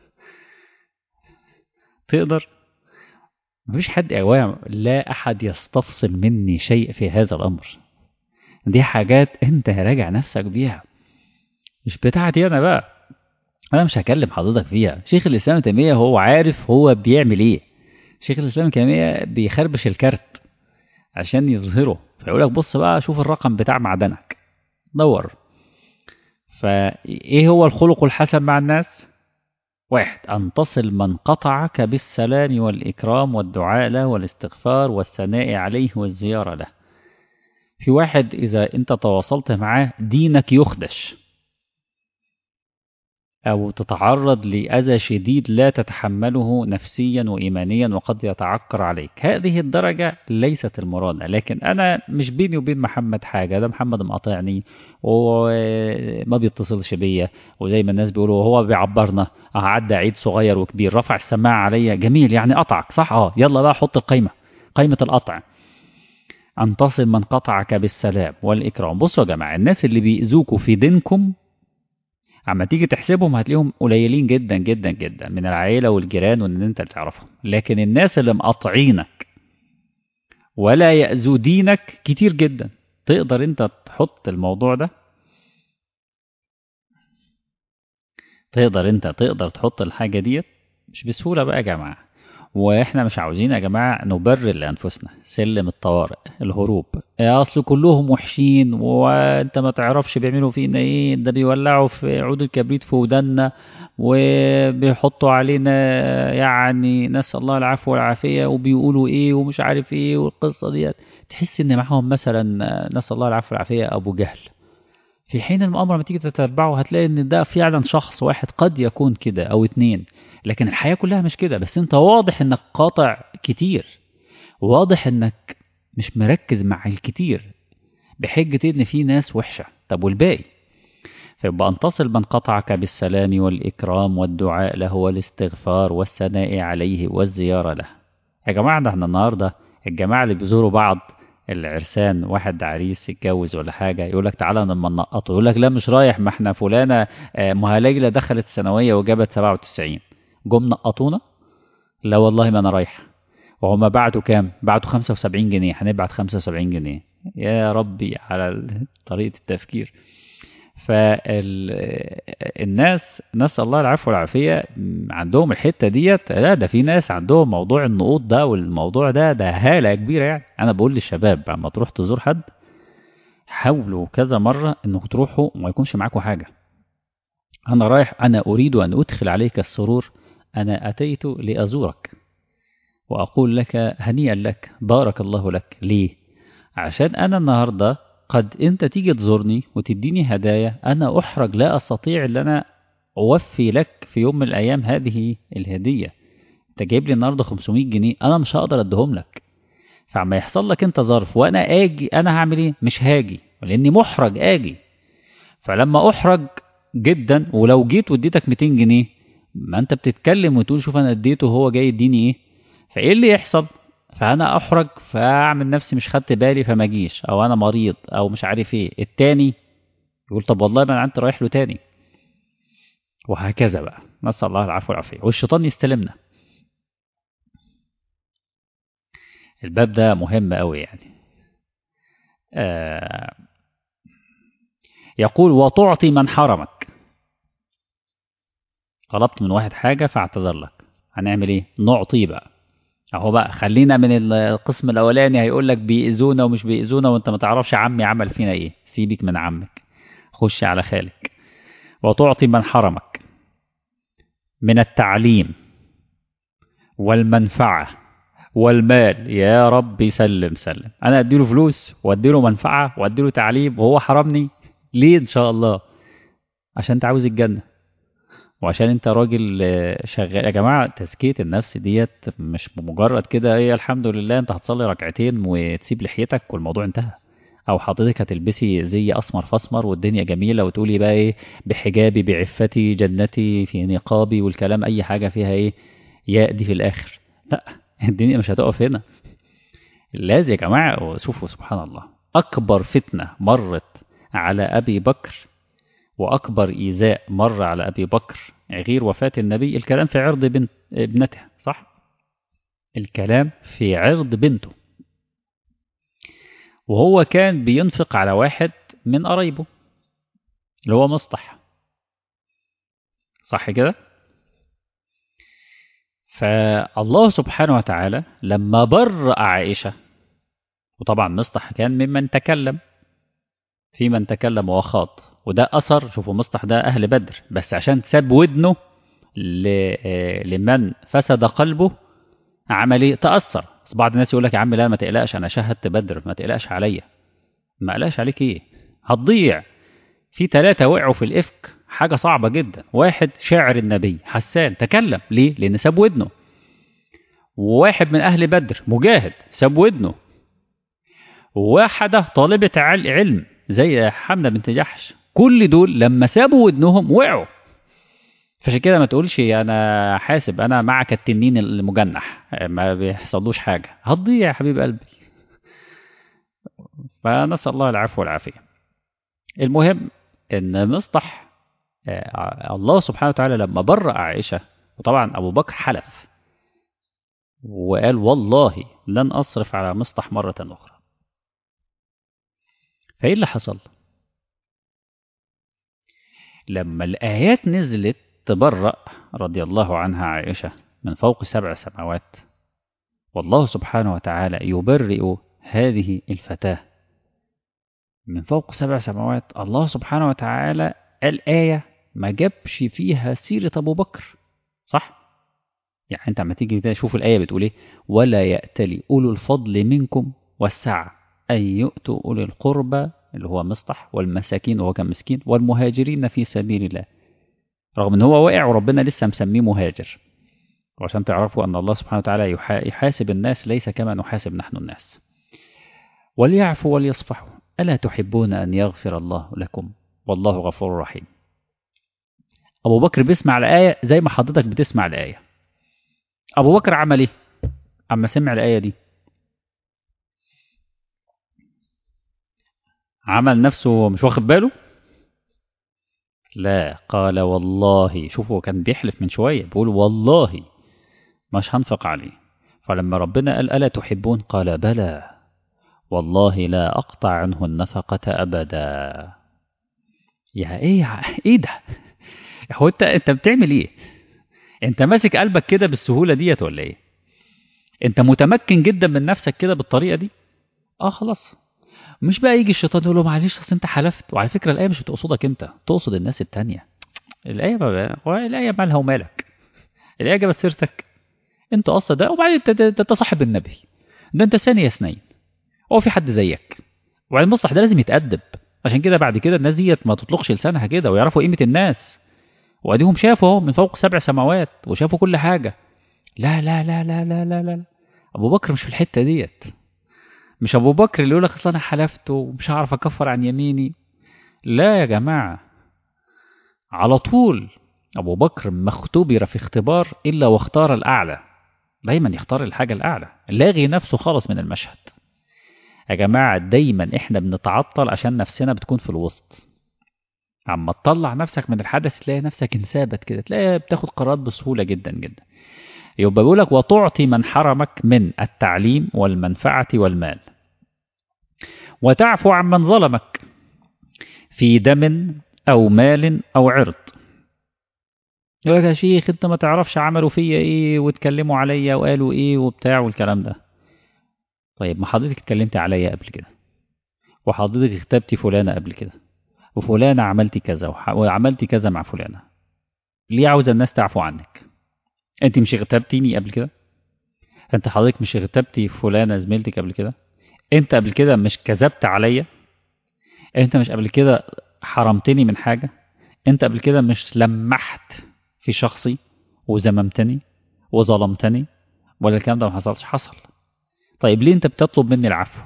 Speaker 2: تقدر؟ مفيش حد أوام، لا أحد يستفصل مني شيء في هذا الأمر. دي حاجات أنت راجع نفسك بيها، مش بتاعتي أنا بقى، أنا مش هكلم حضرتك فيها. شيخ الإسلام ابن تيمية هو عارف هو بيعمل إيه. شيخ الإسلام ابن تيمية بيخربش الكارت عشان يظهره، فيقول لك بص بقى شوف الرقم بتاع معدنك، دور. فإيه هو الخلق الحسن مع الناس؟ واحد أن تصل من قطعك بالسلام والإكرام والدعاء له والاستغفار والثناء عليه والزيارة له. في واحد إذا أنت تواصلت معاه دينك يخدش، أو تتعرض لأذى شديد لا تتحمله نفسيا وإيمانيا وقد يتعكر عليك. هذه الدرجة ليست المرادة. لكن أنا مش بيني وبين محمد حاجة، ده محمد مقاطعني وما بيتصلش بيا، وزي ما الناس بيقولوا هو بيعبرنا، عدى عيد صغير وكبير رفع السماعة عليا، جميل يعني قطعك صح، اه يلا بقى حط القيمة، قيمة القطع. أن تصل من قطعك بالسلام والإكرام. بصوا يا جماعة، الناس اللي بيأذوكوا في دينكم اما تيجي تحسبهم هتلاقيهم قليلين جدا جدا جدا من العائلة والجيران وان انت اللي تعرفهم. لكن الناس اللي مقاطعينك ولا يأذوا دينك كتير جدا. تقدر انت تحط الموضوع ده، تقدر انت تقدر تحط الحاجة ديت مش بسهولة بقى يا جماعة. واحنا مش عاوزين يا جماعة نبرر لأنفسنا سلم الطوارئ، الهروب، يا اصل كلهم وحشين وانت ما تعرفش بيعملوا فينا ايه، ده بيولعوا في عود الكبريت في ودنا وبيحطوا علينا، يعني نسأل الله العفو والعافية، وبيقولوا ايه ومش عارف ايه والقصة ديت. تحس ان معاهم مثلا نسأل الله العفو والعافية ابو جهل، في حين المؤامرة لما تيجي تتبعه هتلاقي ان ده فعلا شخص واحد قد يكون كده او اتنين. لكن الحياة كلها مش كده. بس انت واضح انك قاطع كتير، واضح انك مش مركز مع الكتير بحجة ان في ناس وحشة. طب والباقي؟ فيبقى ان تصل من قطعك بالسلام والإكرام والدعاء له والاستغفار والثناء عليه والزيارة له. يا جماعة ده احنا النهاردة الجماعة اللي بيزوروا بعض، العرسان، واحد عريس يتجوز ولا حاجة يقول لك تعالى لما ننقطه، يقول لك لا مش رايح، ما احنا فلانة مهلاجلة دخلت ثانوية وجابت سبعة وتسعين جم نقطونا. لا والله ما انا رايح. وهما بعتوا كام؟ بعتوا خمسة وسبعين جنيه، هنبعت خمسة وسبعين جنيه. يا ربي على طريقة التفكير. فالناس نسأل الله العفو والعافية عندهم الحتة ديت. لا ده في ناس عندهم موضوع النقوط ده، والموضوع ده ده هالة كبيرة. يعني أنا بقول للشباب لما تروح تزور حد حاولوا كذا مرة إنكم تروحوا وما يكونش معاكم حاجة. أنا رايح، أنا أريد أن أدخل عليك السرور، أنا أتيت لأزورك وأقول لك هنيئا لك، بارك الله لك. ليه؟ عشان أنا النهاردة قد أنت تيجي تزورني وتديني هدايا، أنا أحرج لا أستطيع أن أنا أوفي لك في يوم من الأيام هذه الهدية. أنت جايب لي النهاردة خمسمائة جنيه، أنا مش هقدر أديهم لك. فعما يحصل لك أنت ظرف وأنا آجي، أنا هعمل إيه؟ مش هاجي لأني محرج آجي. فلما أحرج جدا ولو جيت واديتك مئتين جنيه، ما أنت بتتكلم وتقول شوف أنا اديته وهو جاي يديني إيه. فإيه اللي يحصل؟ فأنا أحرج فأعمل نفسي مش خدت بالي فما جيش، أو أنا مريض أو مش عارف إيه. التاني يقول طب والله ما أنا أنت رايح له تاني، وهكذا بقى. نسأل الله العفو والعافية. والشيطان يستلمنا. الباب ده مهم قوي يعني. آه يقول وتعطي من حرمك. طلبت من واحد حاجة فاعتذر لك، هنعمل إيه؟ نعطيه بقى. اهو بقى خلينا من القسم الاولاني هيقول لك بيأذونا ومش بيأذونا وانت ما تعرفش عمي عمل فينا ايه. سيبك من عمك، خش على خالك. وتعطي من حرمك من التعليم والمنفعة والمال. يا رب سلم سلم. انا اديله فلوس واديله منفعة واديله تعليم وهو حرمني ليه؟ ان شاء الله عشان انت عاوز الجنة وعشان انت راجل شغال. يا جماعة تزكية النفس ديت مش بمجرد كده ايه الحمد لله انت هتصلي ركعتين وتسيب لحيتك والموضوع انتهى، او حضرتك هتلبسي زي اسمر فاسمر والدنيا جميلة وتقولي بقى ايه بحجابي بعفتي جنتي في نقابي والكلام اي حاجة فيها ايه يا دي في الاخر. لا الدنيا مش هتقف هنا. لازم يا جماعة شوفوا سبحان الله، اكبر فتنة مرت على ابي بكر وأكبر إيذاء مر على أبي بكر غير وفاة النبي الكلام في عرض بنت ابنته، صح؟ الكلام في عرض بنته، وهو كان بينفق على واحد من قرايبه اللي هو مصطح، صح كده؟ فالله سبحانه وتعالى لما برأ عائشة، وطبعا مصطح كان ممن تكلم في من تكلم وخاض، وده أثر. شوفوا مصطح ده أهل بدر، بس عشان ساب ودنه لمن فسد قلبه عمل ايه؟ تأثر. بس بعض الناس يقول لك يا عم لا ما تقلقش انا شاهدت بدر ما تقلقش عليا. ما قلقش عليك ايه؟ هتضيع. في ثلاثة وقعوا في الإفك حاجة صعبة جدا. واحد شاعر النبي حسان تكلم ليه؟ لأن ساب ودنه. وواحد من أهل بدر مجاهد ساب ودنه. وواحدة طالبة علم زي حمنة بنت جحش، كل دول لما سابوا ودنهم وقعوا. فعشان كده ما تقولش انا حاسب انا معك التنين المجنح ما بيحصلوش حاجه، هتضيع يا حبيب قلبي. فنسال الله العفو والعافيه. المهم ان مصطح الله سبحانه وتعالى لما برأ عائشه، وطبعا ابو بكر حلف وقال والله لن اصرف على مصطح مره اخرى. فايه اللي حصل لما الايات نزلت تبرأ رضي الله عنها عائشه من فوق سبع سماوات، والله سبحانه وتعالى يبرئ هذه الفتاة من فوق سبع سماوات. الله سبحانه وتعالى الآية ما جابش فيها سيرة أبو بكر، صح؟ يعني أنت عم تيجي تشوف الآية بتقول إيه؟ ولا يأتلي أولو الفضل منكم والسعة أن يؤتوا أولي القربى اللي هو مصطح والمساكين وهو كان مسكين والمهاجرين في سبيل الله، رغم أن هو واقع وربنا لسه مسميه مهاجر. وعشان تعرفوا أن الله سبحانه وتعالى يحاسب الناس ليس كما نحاسب نحن الناس. وليعفوا وليصفحوا ألا تحبون أن يغفر الله لكم والله غفور رحيم. أبو بكر بيسمع الآية زي ما حضرتك بتسمع الآية. أبو بكر عمل إيه أما سمع الآية دي؟ عمل نفسه مش واخد باله؟ لا، قال والله. شوفوا كان بيحلف من شوية بيقول والله مش هنفق عليه. فلما ربنا قال ألا تحبون قال بلى والله لا أقطع عنه النفقة أبدا. يا إيه يا إيه ده؟ هو أنت أنت بتعمل إيه؟ أنت ماسك قلبك كده بالسهولة ديت ولا إيه؟ أنت متمكن جدا من نفسك كده بالطريقة دي؟ آه خلاص. مش بقى يجي الشيطان يقول له معلش أصل أنت حلفت. وعلى فكرة الآية مش بتقصدك أنت، تقصد الناس التانية. الآية ما الآية مالها ومالك؟ الآية جابت سيرتك أنت أصلا ده. وبعدين أنت أنت صاحب النبي ده، أنت ثانية اثنين، هو في حد زيك؟ وبعدين المصلح ده لازم يتأدب. عشان كده بعد كده الناس ديت ما تطلقش لسانها كده ويعرفوا قيمة الناس. واديهم شافوا اهو من فوق سبع سماوات وشافوا كل حاجة. لا لا لا لا لا لا لا أبو بكر مش في الحتة ديت. مش أبو بكر اللي يقول لك أصل أنا حلفت ومش هعرف أكفر عن يميني. لا يا جماعة، على طول أبو بكر ما اختبر في اختبار إلا واختار الأعلى. دايما يختار الحاجة الأعلى، لاغي نفسه خالص من المشهد. يا جماعة دايما إحنا بنتعطل عشان نفسنا بتكون في الوسط. عما تطلع نفسك من الحدث تلاقي نفسك انثابت كده، تلاقي بتاخد قرارات بسهولة جدا جدا. يبقى بيقول لك وتعطي من حرمك من التعليم والمنفعة والمال، وتعفو عن من ظلمك في دم أو مال أو عرض. يقول لك يا شيخ انت ما تعرفش عملوا فيا ايه واتكلموا عليا وقالوا ايه وبتاع والكلام ده. طيب ما حضرتك اتكلمت عليا قبل كده، وحضرتك اغتبتي فلانة قبل كده، وفلانة عملتي كذا وعملتي كذا مع فلانة، ليه عاوز الناس تعفو عنك؟ انت مش اغتبتيني قبل كده؟ انت حضرتك مش اغتبتي فلانة زميلتك قبل كده؟ انت قبل كده مش كذبت عليا؟ انت مش قبل كده حرمتني من حاجة؟ انت قبل كده مش لمحت في شخصي وزممتني وظلمتني؟ ولا الكلام ده ما حصلش؟ حصل. طيب ليه انت بتطلب مني العفو؟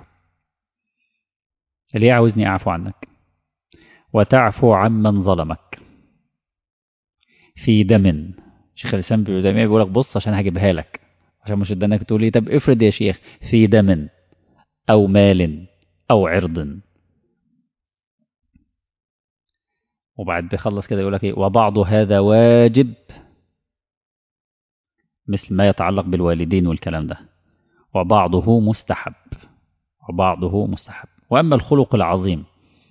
Speaker 2: ليه عاوزني اعفو عنك؟ وتعفو عمن ظلمك في دم. شيخ الاسلام ابن تيميه بيقول لك بص عشان هجيبها لك، عشان مش قدامك تقول لي طب افرض يا شيخ في دم او مال او عرض. وبعد بيخلص كده يقول لك ايه وبعض هذا واجب، مثل ما يتعلق بالوالدين والكلام ده، وبعضه مستحب، وبعضه مستحب. واما الخلق العظيم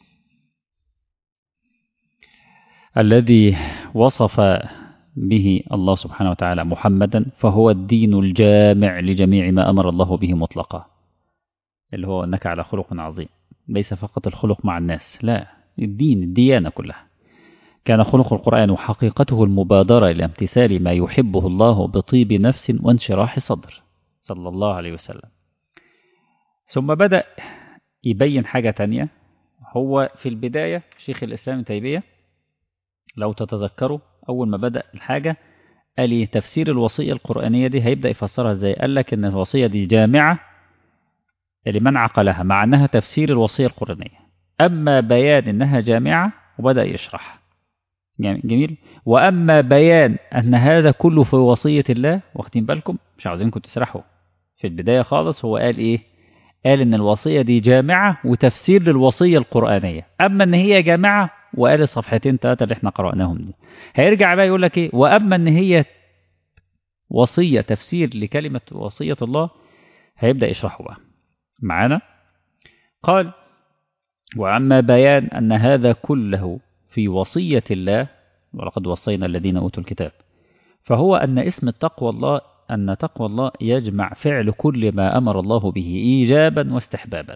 Speaker 2: الذي وصف به الله سبحانه وتعالى محمدا فهو الدين الجامع لجميع ما أمر الله به مطلقا، اللي هو أنك على خلق عظيم. ليس فقط الخلق مع الناس، لا، الدين الديانة كلها. كان خلق القرآن وحقيقته المبادرة إلى امتثال ما يحبه الله بطيب نفس وانشراح صدر صلى الله عليه وسلم. ثم بدأ يبين حاجة تانية. هو في البداية شيخ الإسلام ابن تيمية لو تتذكروا أول ما بدأ الحاجة قال لي تفسير الوصية القرآنية دي هيبدأ يفسرها ازاي. قال لك إن الوصية دي جامعة لمن عقلها، مع أنها تفسير الوصية القرآنية. أما بيان أنها جامعة وبدأ يشرح جميل. وأما بيان أن هذا كله في وصية الله، واخدين بالكم مش عاوزينكم تسرحوا، في البداية خالص هو قال إيه؟ قال إن الوصية دي جامعة وتفسير للوصية القرآنية. أما إن هي جامعة وقال الصفحتين ثلاثة اللي احنا قرأناهم دي، هيرجع بقى يقول لك إيه؟ وأما إن هي وصية تفسير لكلمة وصية الله، هيبدأ يشرحه بقى معانا. قال وأما بيان أن هذا كله في وصية الله، ولقد وصينا الذين أوتوا الكتاب، فهو أن اسم التقوى الله أن تقوى الله يجمع فعل كل ما أمر الله به إيجابا واستحبابا.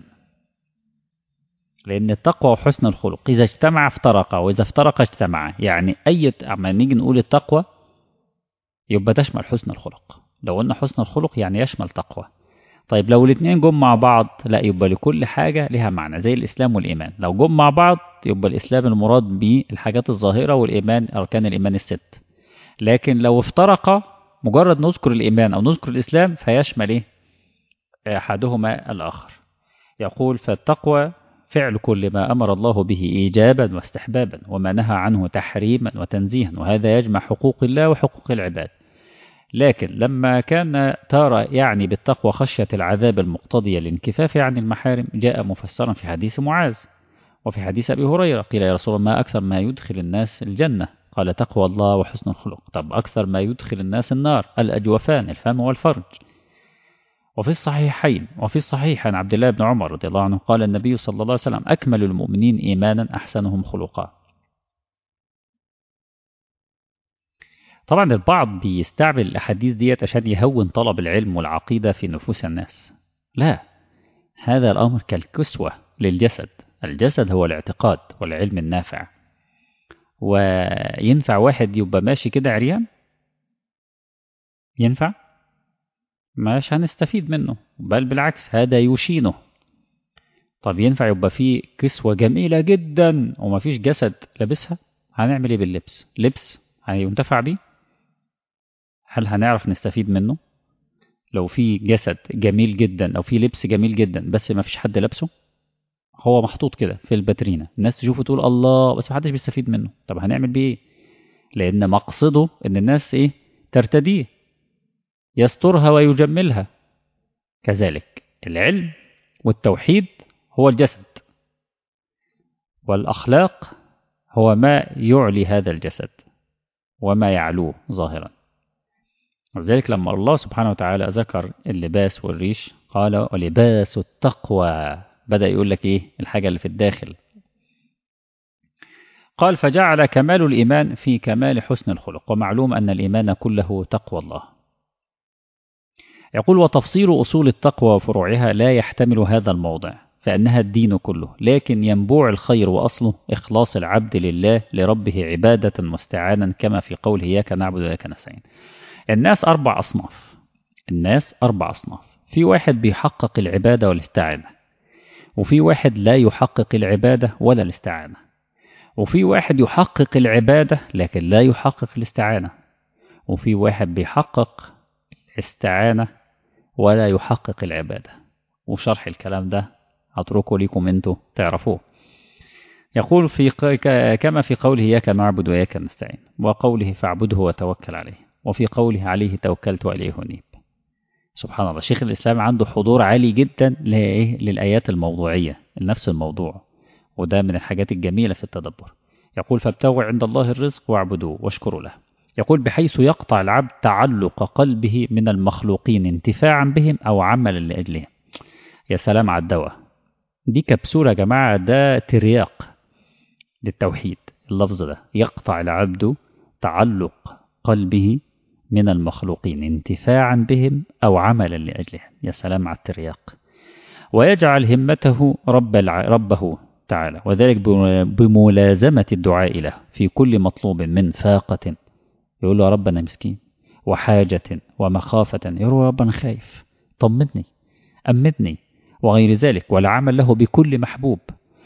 Speaker 2: لأن التقوى وحسن الخلق إذا اجتمع افترقا، وإذا افترقا اجتمعا. يعني أي أما نيجي نقول التقوى يبقى تشمل حسن الخلق. لو قلنا حسن الخلق يعني يشمل تقوى. طيب لو الاثنين جم مع بعض لا، يبقى لكل حاجة لها معنى، زي الإسلام والإيمان. لو جم مع بعض يبقى الإسلام المراد به الحاجات الظاهرة، والإيمان أركان الإيمان الست. لكن لو افترقا مجرد نذكر الإيمان أو نذكر الإسلام فيشمل إيه؟ أحدهما الآخر. يقول فالتقوى فعل كل ما أمر الله به إيجابا واستحبابا، وما نهى عنه تحريما وتنزيها، وهذا يجمع حقوق الله وحقوق العباد. لكن لما كان تارة يعني بالتقوى خشية العذاب المقتضية للانكفاف عن المحارم، جاء مفسرا في حديث معاذ وفي حديث أبي هريرة. قيل يا رسول الله ما أكثر ما يدخل الناس الجنة؟ قال تقوى الله وحسن الخلق. طب أكثر ما يدخل الناس النار؟ الأجوفان، الفم والفرج. وفي الصحيحين وفي الصحيح عن عبد الله بن عمر رضي الله عنه قال النبي صلى الله عليه وسلم أكمل المؤمنين إيمانا أحسنهم خلقا. طبعا البعض بيستعمل الأحاديث ديت عشان يهون طلب العلم والعقيدة في نفوس الناس. لا، هذا الأمر كالكسوة للجسد. الجسد هو الاعتقاد والعلم النافع. وينفع واحد يبقى ماشي كده عريان؟ ينفع؟ مش هنستفيد منه، بل بالعكس هذا يشينه. طب ينفع يبقى فيه كسوة جميلة جدا ومفيش جسد لابسها؟ هنعمل ايه باللبس؟ لبس هينتفع بيه؟ هل هنعرف نستفيد منه؟ لو في جسد جميل جدا أو في لبس جميل جدا بس ما فيش حد لابسه، هو محطوط كده في الباترينا، الناس تشوفه تقول الله، بس ما حدش بيستفيد منه. طب هنعمل بيه ايه؟ لأن مقصده إن الناس ايه؟ ترتديه، يسترها ويجملها. كذلك العلم والتوحيد هو الجسد، والأخلاق هو ما يعلي هذا الجسد وما يعلوه ظاهرا. ولذلك لما الله سبحانه وتعالى ذكر اللباس والريش قال ولباس التقوى، بدأ يقول لك إيه؟ الحاجة اللي في الداخل. قال فجعل كمال الإيمان في كمال حسن الخلق، ومعلوم أن الإيمان كله تقوى الله. يقول وتفصيل أصول التقوى وفروعها لا يحتمل هذا الموضع، فإنها الدين كله، لكن ينبوع الخير وأصله إخلاص العبد لله لربه عبادة واستعانا، كما في قوله إياك نعبد وإياك نستعين. الناس أربع أصناف. الناس أربع أصناف. في واحد بيحقق العبادة والاستعانة، وفي واحد لا يحقق العبادة ولا الاستعانة، وفي واحد يحقق العبادة لكن لا يحقق الاستعانة، وفي واحد بيحقق الاستعانة ولا يحقق العبادة. وشرح الكلام ده أتركه لكم أنتوا تعرفوه. يقول في كما في قوله إياك نعبد وإياك نستعين، وقوله فاعبده وتوكل عليه، وفي قوله عليه توكلت وإليه أنيب. سبحان الله، شيخ الإسلام عنده حضور عالي جدا للآيات الموضوعية لنفس الموضوع، وده من الحاجات الجميلة في التدبر. يقول فابتغوا عند الله الرزق واعبدوه واشكروا له. يقول بحيث يقطع العبد تعلق قلبه من المخلوقين انتفاعا بهم أو عملا لأجلهم. يا سلام على الدواء دي، كبسولة يا جماعة، ده ترياق للتوحيد. اللفظ ده يقطع العبد تعلق قلبه من المخلوقين انتفاعا بهم أو عملا لأجلهم. يا سلام على الترياق. ويجعل همته رب الع... ربه تعالى، وذلك بملازمة الدعاء له في كل مطلوب من فاقة، يقول له ربنا مسكين، وحاجة ومخافة، يقول ربنا خايف طمني أمدني، وغير ذلك، والعمل له بكل محبوب،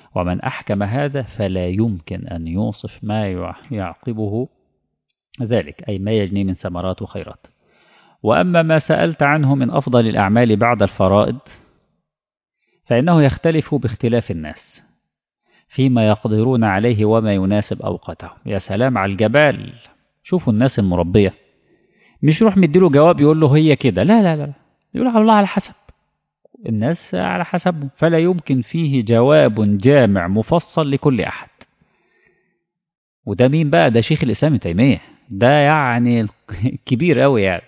Speaker 2: ومن أحكم هذا فلا يمكن أن يوصف ما يعقبه ذلك، أي ما يجني من ثمرات وخيرات. وأما ما سألت عنه من أفضل الأعمال بعد الفرائض فإنه يختلف باختلاف الناس فيما يقدرون عليه وما يناسب أوقاتهم. يا سلام على الجبال، شوفوا الناس المربية، مش يروح مديله جواب يقول له هي كده، لا لا لا، يقول على الله على حسب الناس، على حسبه، فلا يمكن فيه جواب جامع مفصل لكل أحد. وده مين بقى؟ ده شيخ الإسلام ابن تيمية، ده يعني كبير قوي يعني.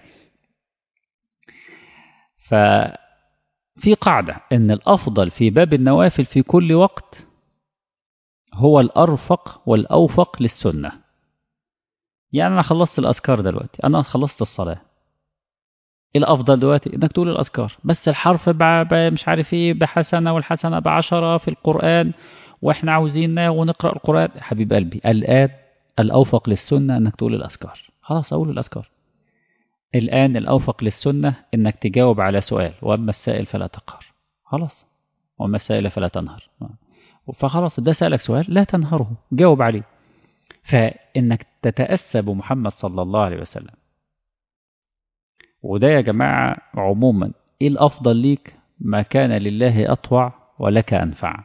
Speaker 2: ففي قاعدة إن الأفضل في باب النوافل في كل وقت هو الأرفق والأوفق للسنة. يعني أنا خلصت الأذكار دلوقتي، أنا خلصت الصلاة، الأفضل دلوقتي إنك تقول الأذكار، بس الحرف مش عارف إيه بحسنة والحسنة بعشرة في القرآن وإحنا عاوزين ونقرأ القرآن. حبيب قلبي، الآن الأوفق للسنة إنك تقول الأذكار، خلاص أقول الأذكار. الآن الأوفق للسنة إنك تجاوب على سؤال، وأما السائل فلا تقهر، خلاص، وأما السائل فلا تنهر. فخلاص ده سألك سؤال لا تنهره، جاوب عليه. فإنك تتأسى بمحمد صلى الله عليه وسلم. وده يا جماعة عموما إيه الأفضل ليك؟ ما كان لله أطوع ولك أنفع.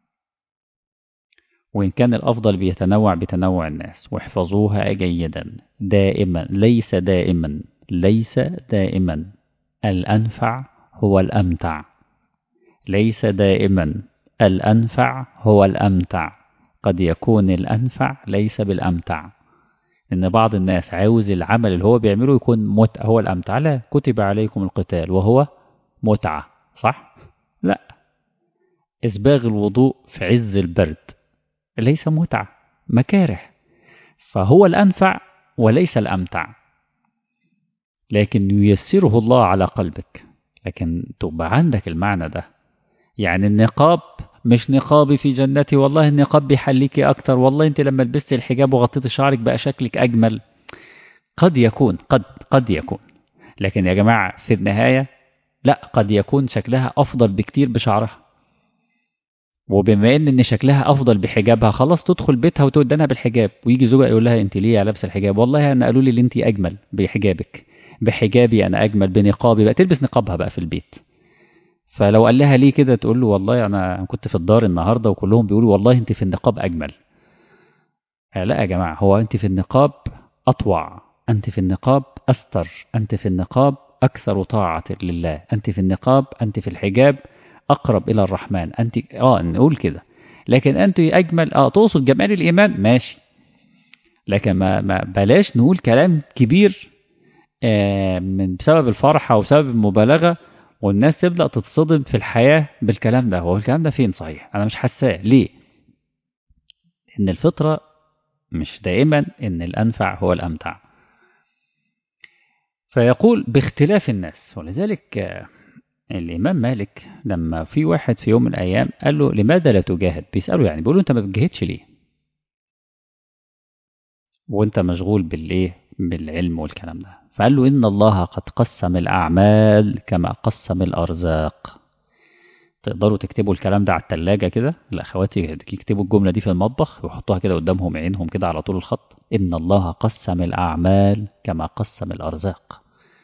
Speaker 2: وإن كان الأفضل بيتنوع بتنوع الناس، واحفظوها جيدا، دائما ليس دائما ليس دائما الأنفع هو الأمتع، ليس دائما الأنفع هو الأمتع، قد يكون الأنفع ليس بالأمتع. إن بعض الناس عاوز العمل اللي هو بيعمله يكون متعة هو الأمتع. لا، كتب عليكم القتال وهو متعة، صح؟ لا، إسباغ الوضوء في عز البرد ليس متعة، مكاره، فهو الأنفع وليس الأمتع، لكن ييسره الله على قلبك. لكن تبقى عندك المعنى ده، يعني النقاب مش نقابي في جنتي، والله النقاب بيحليكي أكتر، والله أنت لما لبست الحجاب وغطيت شعرك بقى شكلك أجمل. قد يكون قد قد يكون لكن يا جماعة في النهاية لا، قد يكون شكلها أفضل بكتير بشعرها، وبما إن إن شكلها أفضل بحجابها خلاص تدخل بيتها وتودنها بالحجاب، ويجي زوجها يقول لها أنت ليه لابسة الحجاب؟ والله أنا قالوا لي اللي أنت أجمل بحجابك، بحجابي أنا أجمل، بنقابي بقى، تلبس نقابها بقى في البيت. فلو قال لها ليه كده تقول له والله أنا كنت في الدار النهاردة وكلهم بيقولوا والله أنت في النقاب أجمل. لا يا جماعة، هو أنت في النقاب أطوع، أنت في النقاب أستر، أنت في النقاب أكثر طاعة لله، أنت في النقاب، أنت في الحجاب أقرب إلى الرحمن، أنت آه نقول كده. لكن أنت أجمل، آه تقصد جمال الإيمان، ماشي، لكن ما, ما بلاش نقول كلام كبير آه من بسبب الفرحة وبسبب المبالغة، والناس تبدأ تتصدم في الحياة بالكلام ده. هو الكلام ده فين صحيح؟ أنا مش حاساه. ليه؟ إن الفطرة مش دائما إن الأنفع هو الأمتع. فيقول باختلاف الناس. ولذلك الإمام مالك لما في واحد في يوم من الأيام قال له لماذا لا تجاهد؟ بيسأله يعني، بيقول له أنت ما بتجاهدش ليه وأنت مشغول بالإيه؟ بالعلم والكلام ده. فقال له إن الله قد قسم الأعمال كما قسم الأرزاق. تقدروا تكتبوا الكلام ده على التلاجة كده، الأخواتي يكتبوا الجملة دي في المطبخ ويحطوها كده قدامهم عينهم كده على طول الخط. إن الله قسم الأعمال كما قسم الأرزاق.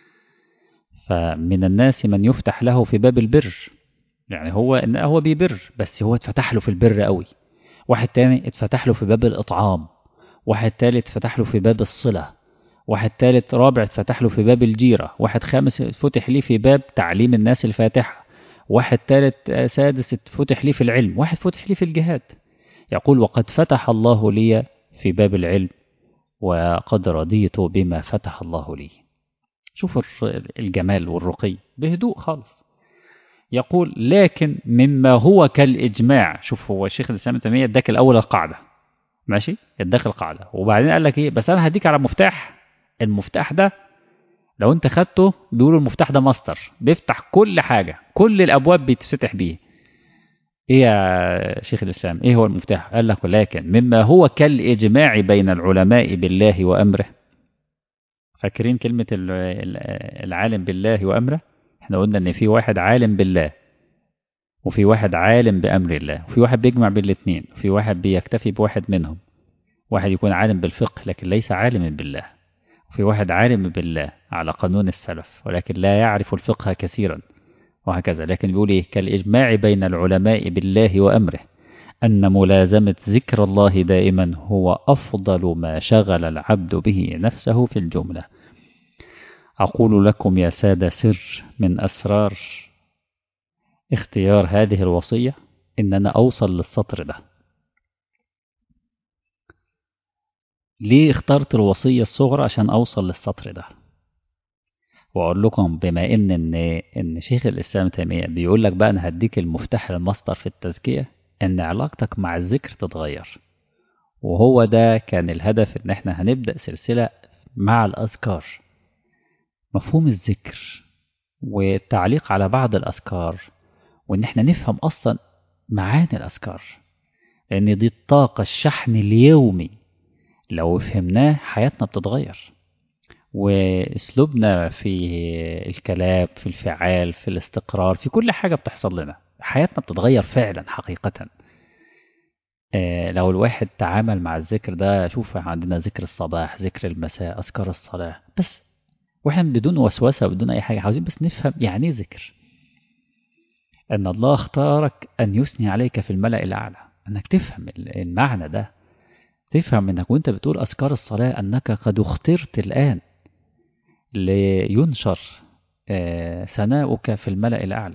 Speaker 2: فمن الناس من يفتح له في باب البر، يعني هو إن هو بيبر بس هو اتفتح له في البر قوي. واحد تاني اتفتح له في باب الإطعام، واحد تالت اتفتح له في باب الصلة، واحد تالت رابع اتفتح له في باب الجيرة، واحد خامس اتفتح ليه في باب تعليم الناس الفاتحة، واحد تالت سادس اتفتح ليه في العلم، واحد فتح ليه في الجهاد. يقول وقد فتح الله لي في باب العلم وقد رضيت بما فتح الله لي. شوف الجمال والرقي بهدوء خالص. يقول لكن مما هو كالإجماع. شوف هو الشيخ الإسلام ابن تيمية اداك الأول القاعدة، ماشي، اداك القاعدة، وبعدين قال لك إيه؟ بس أنا هديك على مفتاح. المفتاح ده لو أنت خدته بيقولوا المفتاح ده ماستر، بيفتح كل حاجة، كل الأبواب بيتفتح بيه. إيه يا شيخ الإسلام؟ إيه هو المفتاح؟ قال لك ولكن مما هو كالإجماع بين العلماء بالله وأمره. فاكرين كلمة العالم بالله وأمره؟ احنا قلنا ان في واحد عالم بالله وفي واحد عالم بأمر الله، وفي واحد بيجمع بين الاثنين، وفي واحد بيكتفي بواحد منهم. واحد يكون عالم بالفقه لكن ليس عالما بالله، وفي واحد عالم بالله على قانون السلف ولكن لا يعرف الفقه كثيرا، وهكذا. لكن بيقول إيه؟ كالإجماع بين العلماء بالله وأمره أن ملازمة ذكر الله دائما هو أفضل ما شغل العبد به نفسه في الجملة. أقول لكم يا سادة سر من أسرار اختيار هذه الوصية إن أنا أوصل للسطر ده. ليه اخترت الوصية الصغرى؟ عشان أوصل للسطر ده. وأقول لكم بما إن إن إن شيخ الإسلام تيمية بيقول لك بقى أنا هديك المفتاح المصدر في التزكية، إن علاقتك مع الذكر تتغير. وهو ده كان الهدف، إن إحنا هنبدأ سلسلة مع الأذكار، مفهوم الذكر والتعليق على بعض الأذكار، وإن إحنا نفهم أصلا معاني الأذكار، لأن دي الطاقة، الشحن اليومي لو فهمناه حياتنا بتتغير، واسلوبنا في الكلام، في الفعال، في الاستقرار، في كل حاجة بتحصل لنا حياتنا بتتغير فعلا حقيقة. آه لو الواحد تعامل مع الذكر ده، شوف عندنا ذكر الصباح، ذكر المساء، أذكار الصلاة، بس واحنا بدون وسوسة بدون أي حاجة، عاوزين بس نفهم يعني ايه ذكر. أن الله اختارك أن يثني عليك في الملأ الأعلى، أنك تفهم المعنى ده، تفهم أنك وأنت بتقول أذكار الصلاة أنك قد اخترت الآن لينشر ثناؤك في الملأ الأعلى.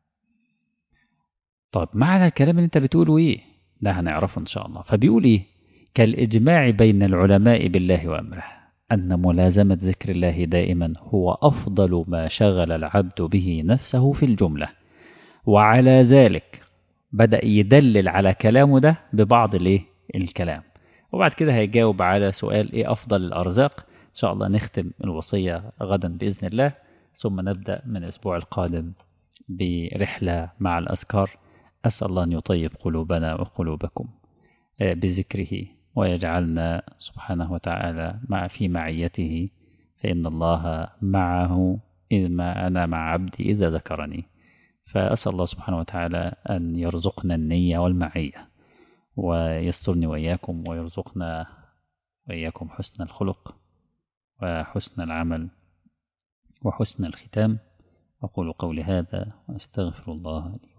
Speaker 2: طب معنى الكلام اللي أنت بتقوله إيه؟ ده هنعرفه إن شاء الله. فبيقول إيه؟ كالإجماع بين العلماء بالله وأمره أن ملازمة ذكر الله دائما هو أفضل ما شغل العبد به نفسه في الجملة. وعلى ذلك بدأ يدلل على كلامه ده ببعض الإيه؟ الكلام. وبعد كده هيجاوب على سؤال إيه أفضل الأرزاق. إن شاء الله نختم الوصية غدا بإذن الله، ثم نبدأ من الأسبوع القادم برحلة مع الأذكار. أسأل الله أن يطيب قلوبنا وقلوبكم بذكره، ويجعلنا سبحانه وتعالى مع في معيته، فإن الله معه إذ ما أنا مع عبدي إذا ذكرني. فأسأل الله سبحانه وتعالى أن يرزقنا النية والمعية، ويسترني وإياكم، ويرزقنا وإياكم حسن الخلق وحسن العمل وحسن الختام. أقول قولي هذا وأستغفر الله لي.